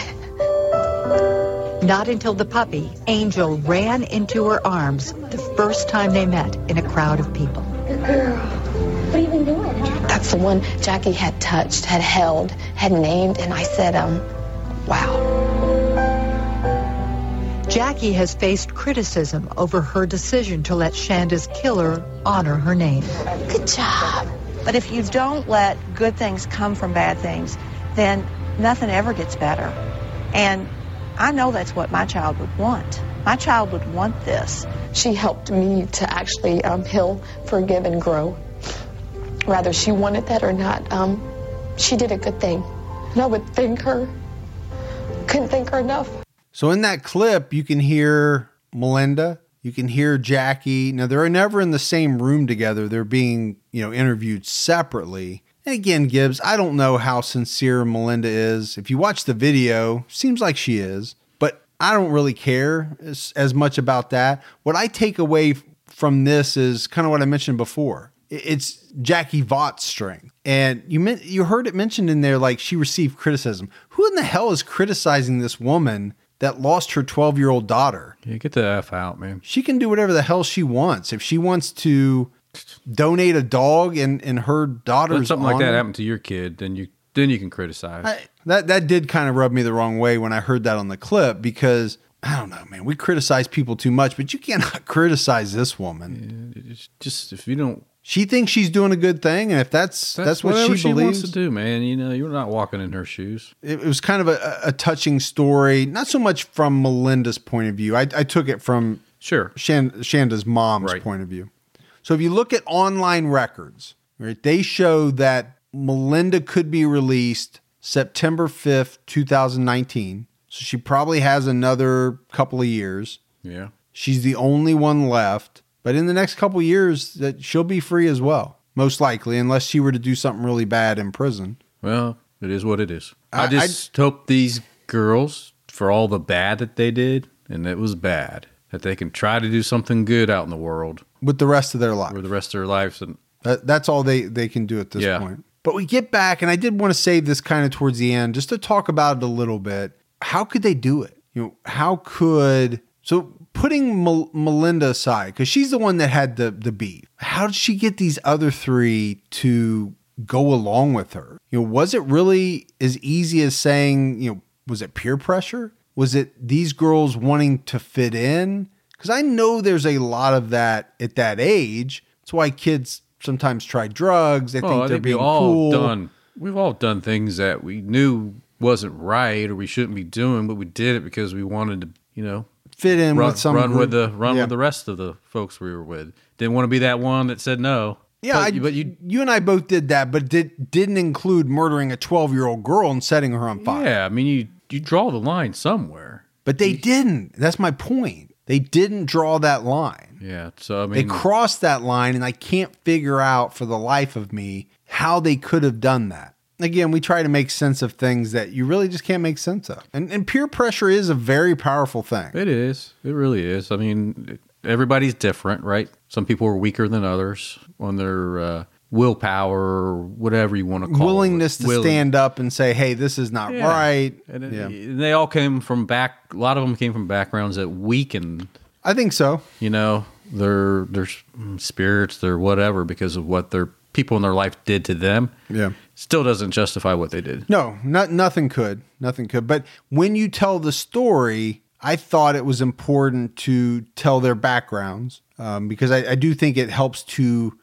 Not until the puppy, Angel, ran into her arms the first time they met in a crowd of people. Good girl. What have you been doing? That's the one Jackie had touched, had held, had named, and I said, um, wow. Jackie has faced criticism over her decision to let Shanda's killer honor her name. Good job. But if you don't let good things come from bad things, then nothing ever gets better. And I know that's what my child would want. My child would want this. She helped me to actually um, heal, forgive, and grow. Whether she wanted that or not, um, she did a good thing. And I would thank her. Couldn't thank her enough. So in that clip, you can hear Melinda, you can hear Jackie. Now, they're never in the same room together. They're being, you know, interviewed separately. And again, Gibbs, I don't know how sincere Melinda is. If you watch the video, seems like she is. But I don't really care as, as much about that. What I take away from this is kind of what I mentioned before. It's Jackie Vaught's strength. And you meant, you heard it mentioned in there, like she received criticism. Who in the hell is criticizing this woman that lost her twelve-year-old daughter? Yeah, get the F out, man. She can do whatever the hell she wants. If she wants to donate a dog in, in her daughter's Let something honor, like that happen to your kid, then you then you can criticize. I, that that did kind of rub me the wrong way when I heard that on the clip, because I don't know, man. We criticize people too much, but you cannot criticize this woman. Yeah, it's just if you don't. She thinks she's doing a good thing, and if that's that's, That's what whatever she, she believes wants to do, man. You know, you're not walking in her shoes. It, it was kind of a, a touching story, not so much from Melinda's point of view. I, I took it from Sure. Shan, Shanda's mom's Right. point of view. So if you look at online records, right, they show that Melinda could be released September fifth, twenty nineteen. So she probably has another couple of years. Yeah. She's the only one left. But in the next couple of years, that she'll be free as well, most likely, unless she were to do something really bad in prison. Well, it is what it is. I- I just hope these girls, for all the bad that they did, and it was bad, that they can try to do something good out in the world With the rest of their life. for the rest of their lives. And That, that's all they, they can do at this Yeah. point. But we get back, and I did want to save this kind of towards the end just to talk about it a little bit. How could they do it? You know, how could... So putting Mel- Melinda aside, because she's the one that had the, the beef, how did she get these other three to go along with her? You know, was it really as easy as saying, you know, was it peer pressure? Was it these girls wanting to fit in? Because I know there's a lot of that at that age. That's why kids sometimes try drugs. They well, think I they're think being we've all cool. done. We've all done things that we knew wasn't right or we shouldn't be doing, but we did it because we wanted to, you know, Fit in run, with some run group. with the run Yeah. with the rest of the folks we were with. Didn't want to be that one that said no. Yeah, but, I, but you, you and I both did that, but did didn't include murdering a twelve-year-old girl and setting her on fire. yeah. I mean, you you draw the line somewhere. But they didn't. That's my point. They didn't draw that line. Yeah. So I mean, They crossed that line, and I can't figure out for the life of me how they could have done that. Again, we try to make sense of things that you really just can't make sense of. And, and peer pressure is a very powerful thing. it is. It really is. I mean, everybody's different, right? Some people are weaker than others on their uh, willpower or whatever you want to call Willingness it. to Willing- stand up and say, hey, this is not Yeah. right. And it- Yeah. and they all came from back. A lot of them came from backgrounds that weakened, I think so. you know, their their spirits, their whatever, because of what their people in their life did to them. Yeah. Still doesn't justify what they did. No, not, nothing could. Nothing could. But when you tell the story, I thought it was important to tell their backgrounds um, because I, I do think it helps to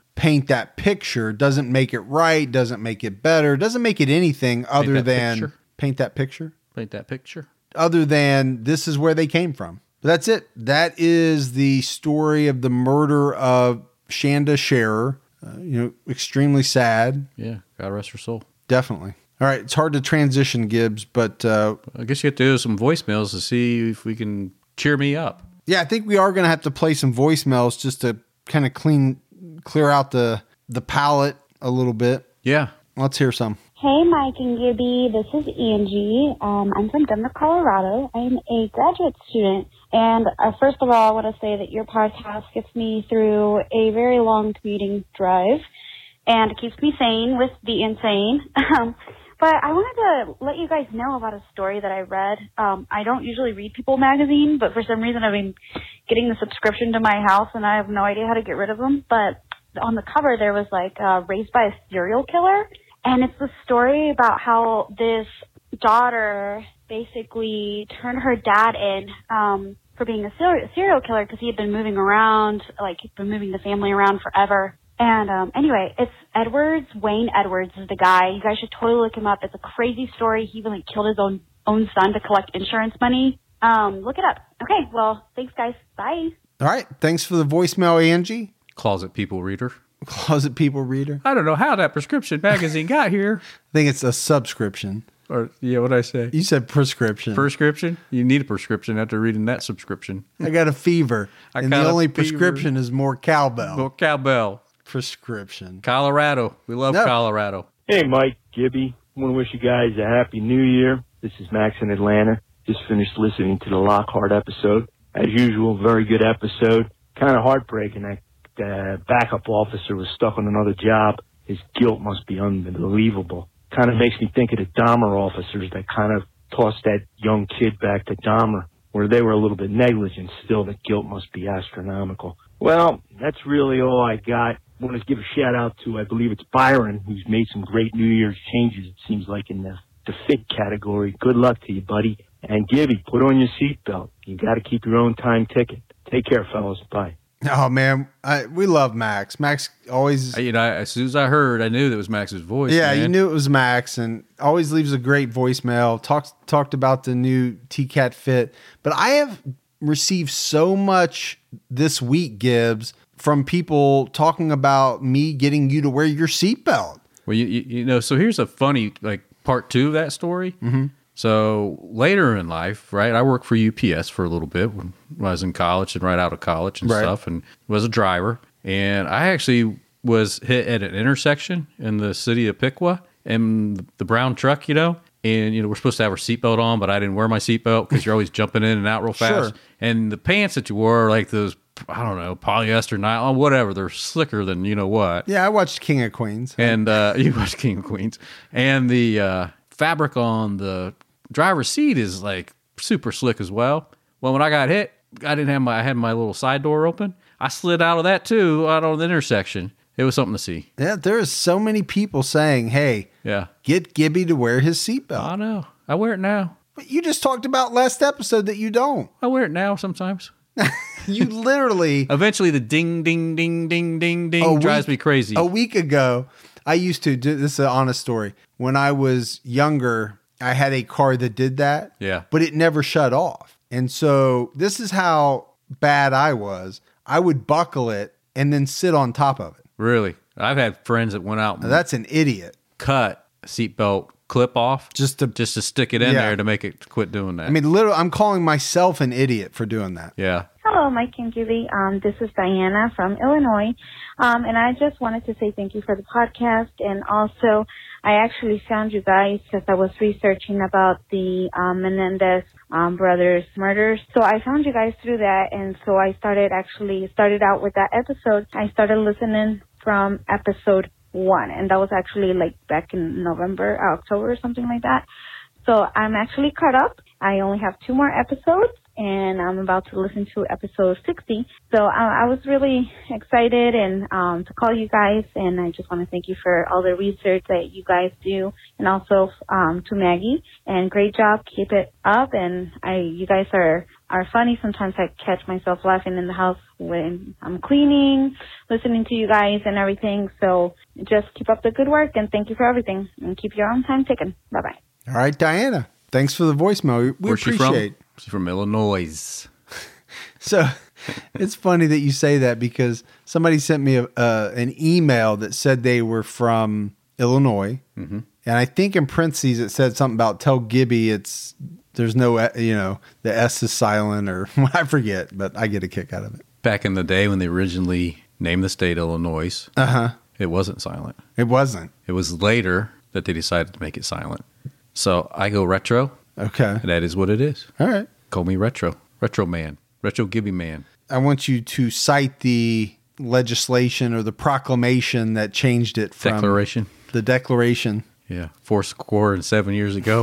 paint that picture doesn't make it right, doesn't make it better, doesn't make it anything other than picture. paint that picture. Paint that picture. Other than this is where they came from. But that's it. That is the story of the murder of Shanda Sharer. Uh, you know, extremely sad. Yeah, God rest her soul. Definitely. All right, it's hard to transition, Gibbs, but uh, I guess you have to do some voicemails to see if we can cheer me up. Yeah, I think we are going to have to play some voicemails just to kind of clean, clear out the the palette a little bit. Yeah. Let's hear some. Hey, Mike and Gibby. This is Angie. Um, I'm from Denver, Colorado. I'm a graduate student. And uh, first of all, I want to say that your podcast gets me through a very long commuting drive. And it keeps me sane with the insane. Um, but I wanted to let you guys know about a story that I read. Um, I don't usually read People magazine, but for some reason I've been getting the subscription to my house, and I have no idea how to get rid of them. But on the cover there was like uh, raised by a serial killer. And it's the story about how this daughter basically turned her dad in um, for being a serial, serial killer because he had been moving around, like he'd been moving the family around forever. And um, anyway, it's Edwards. Wayne Edwards is the guy. You guys should totally look him up. It's a crazy story. He even like, killed his own own son to collect insurance money. Um, look it up. Okay, well, thanks, guys. Bye. All right. Thanks for the voicemail, Angie. Closet People reader. Closet People reader. I don't know how that prescription magazine got here. I think it's a subscription. Or yeah, what'd I say? You said prescription. Prescription? You need a prescription after reading that subscription. I got a fever. I and got the only fever. prescription is more cowbell. More cowbell. Prescription. Colorado. We love no. Colorado. Hey, Mike, Gibby. I want to wish you guys a happy new year. This is Max in Atlanta. Just finished listening to the Lockhart episode. As usual, very good episode. Kind of heartbreaking. That uh, backup officer was stuck on another job. His guilt must be unbelievable. Kind of makes me think of the Dahmer officers that kind of tossed that young kid back to Dahmer, where they were a little bit negligent. Still, the guilt must be astronomical. Well, that's really all I got. I want to give a shout out to, I believe it's Byron, who's made some great New Year's changes, it seems like, in the, the fit category. Good luck to you, buddy. And Gibby, put on your seatbelt. You got to keep your own time ticket. Take care, fellas. Bye. Oh, man. I, we love Max. Max always... You know, as soon as I heard, I knew that was Max's voice. Yeah, man. you knew it was Max, and always leaves a great voicemail. Talks Talked about the new T-Cat Fit. But I have received so much this week, Gibbs, from people talking about me getting you to wear your seatbelt. Well, you, you, you know, so here's a funny, like, part two of that story. Mm-hmm. So later in life, right, I worked for U P S for a little bit when I was in college and right out of college and right. stuff, and was a driver. And I actually was hit at an intersection in the city of Piqua, and the brown truck, you know, and, you know, we're supposed to have our seatbelt on, but I didn't wear my seatbelt because you're always jumping in and out real fast. Sure. And the pants that you wore are like those, I don't know, polyester, nylon, whatever. They're slicker than you know what. Yeah, I watched King of Queens. And uh, you watched King of Queens. And the uh, fabric on the driver's seat is like super slick as well. Well, when I got hit, I didn't have my, I had my little side door open. I slid out of that too, out on the intersection. It was something to see. Yeah, there is so many people saying, hey, yeah, get Gibby to wear his seatbelt. I know. I wear it now. But you just talked about last episode that you don't. I wear it now sometimes. You literally... Eventually the ding, ding, ding, ding, ding, ding drives week, me crazy. A week ago, I used to, do, this is an honest story. When I was younger, I had a car that did that. Yeah. But it never shut off. And so this is how bad I was. I would buckle it and then sit on top of it. Really? I've had friends that went out and now that's an idiot. Cut a seatbelt clip off just to just to stick it in yeah. there to make it quit doing that. I mean, literally, I'm calling myself an idiot for doing that. Yeah. Hello, Mike and Julie. Um, this is Diana from Illinois. Um, and I just wanted to say thank you for the podcast. And also, I actually found you guys because I was researching about the um, Menendez um, brothers murders. So I found you guys through that. And so I started actually started out with that episode. I started listening from episode one. And that was actually like back in November, October or something like that. So I'm actually caught up. I only have two more episodes, and I'm about to listen to episode sixty. So I, I was really excited and um, to call you guys, and I just want to thank you for all the research that you guys do, and also um, to Maggie. And great job, keep it up. And I, you guys are are funny. Sometimes I catch myself laughing in the house when I'm cleaning, listening to you guys and everything. So just keep up the good work, and thank you for everything. And keep your own time ticking. Bye-bye. All right, Diana. Thanks for the voicemail. We Where's she appreciate. from? She's from Illinois. So it's funny that you say that, because somebody sent me a, uh, an email that said they were from Illinois. Mm-hmm. And I think in parentheses it said something about tell Gibby it's there's no, you know, the S is silent, or I forget, but I get a kick out of it. Back in the day when they originally named the state Illinois, uh-huh. it wasn't silent. It wasn't. It was later that they decided to make it silent. So I go retro. Okay. And that is what it is. All right. Call me retro. Retro man. Retro Gibby man. I want you to cite the legislation or the proclamation that changed it from Declaration. The declaration. Yeah. Four score and seven years ago.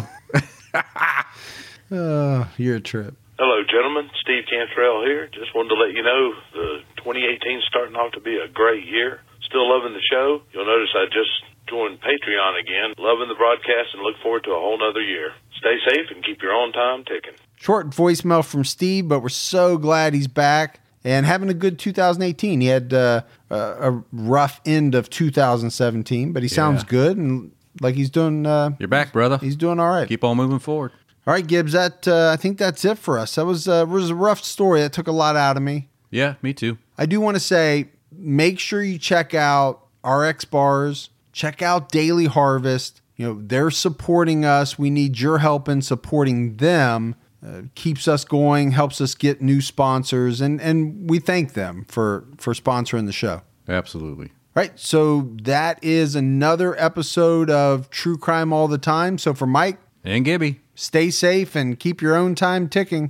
Oh, you're a trip. Hello, gentlemen. Steve Cantrell here. Just wanted to let you know the twenty eighteen is starting off to be a great year. Still loving the show. You'll notice I just joined Patreon again. Loving the broadcast and look forward to a whole nother year. Stay safe and keep your own time ticking. Short voicemail from Steve, but we're so glad he's back and having a good two thousand eighteen. He had uh, a rough end of two thousand seventeen, but he sounds Yeah. good and like he's doing. Uh, You're back, brother. He's doing all right. Keep on moving forward. All right, Gibbs. That uh, I think that's it for us. That was uh, was a rough story. That took a lot out of me. Yeah, me too. I do want to say, make sure you check out R X Bars. Check out Daily Harvest. You know, they're supporting us. We need your help in supporting them. Uh, keeps us going, helps us get new sponsors, and and we thank them for for sponsoring the show. Absolutely. Right. So that is another episode of True Crime All the Time. So for Mike and Gibby, stay safe and keep your own time ticking.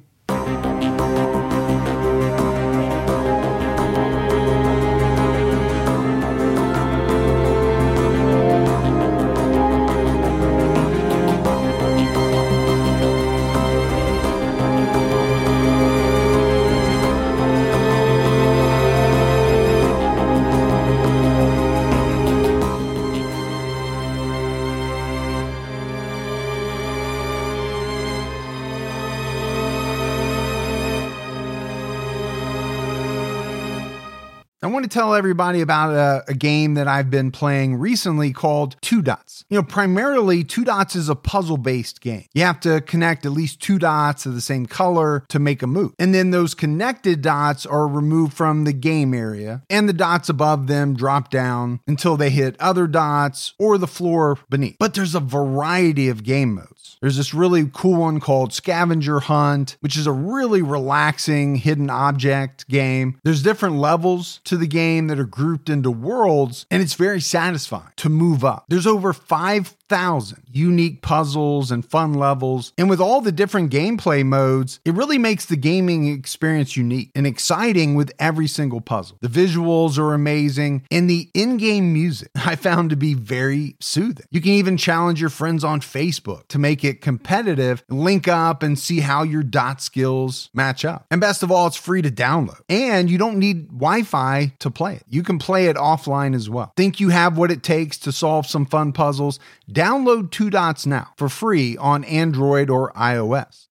I want to tell everybody about a, a game that I've been playing recently called Two Dots. You know, primarily Two Dots is a puzzle-based game. You have to connect at least two dots of the same color to make a move. And then those connected dots are removed from the game area, and the dots above them drop down until they hit other dots or the floor beneath. But there's a variety of game modes. There's this really cool one called Scavenger Hunt, which is a really relaxing hidden object game. There's different levels to the game that are grouped into worlds, and it's very satisfying to move up. There's over five thousand unique puzzles and fun levels, and with all the different gameplay modes, it really makes the gaming experience unique and exciting with every single puzzle. The visuals are amazing, and the in-game music I found to be very soothing. You can even challenge your friends on Facebook to make it competitive, link up and see how your dot skills match up. And best of all, it's free to download, and you don't need Wi-Fi to play it. You can play it offline as well. Think you have what it takes to solve some fun puzzles? Download Two Dots now for free on Android or iOS.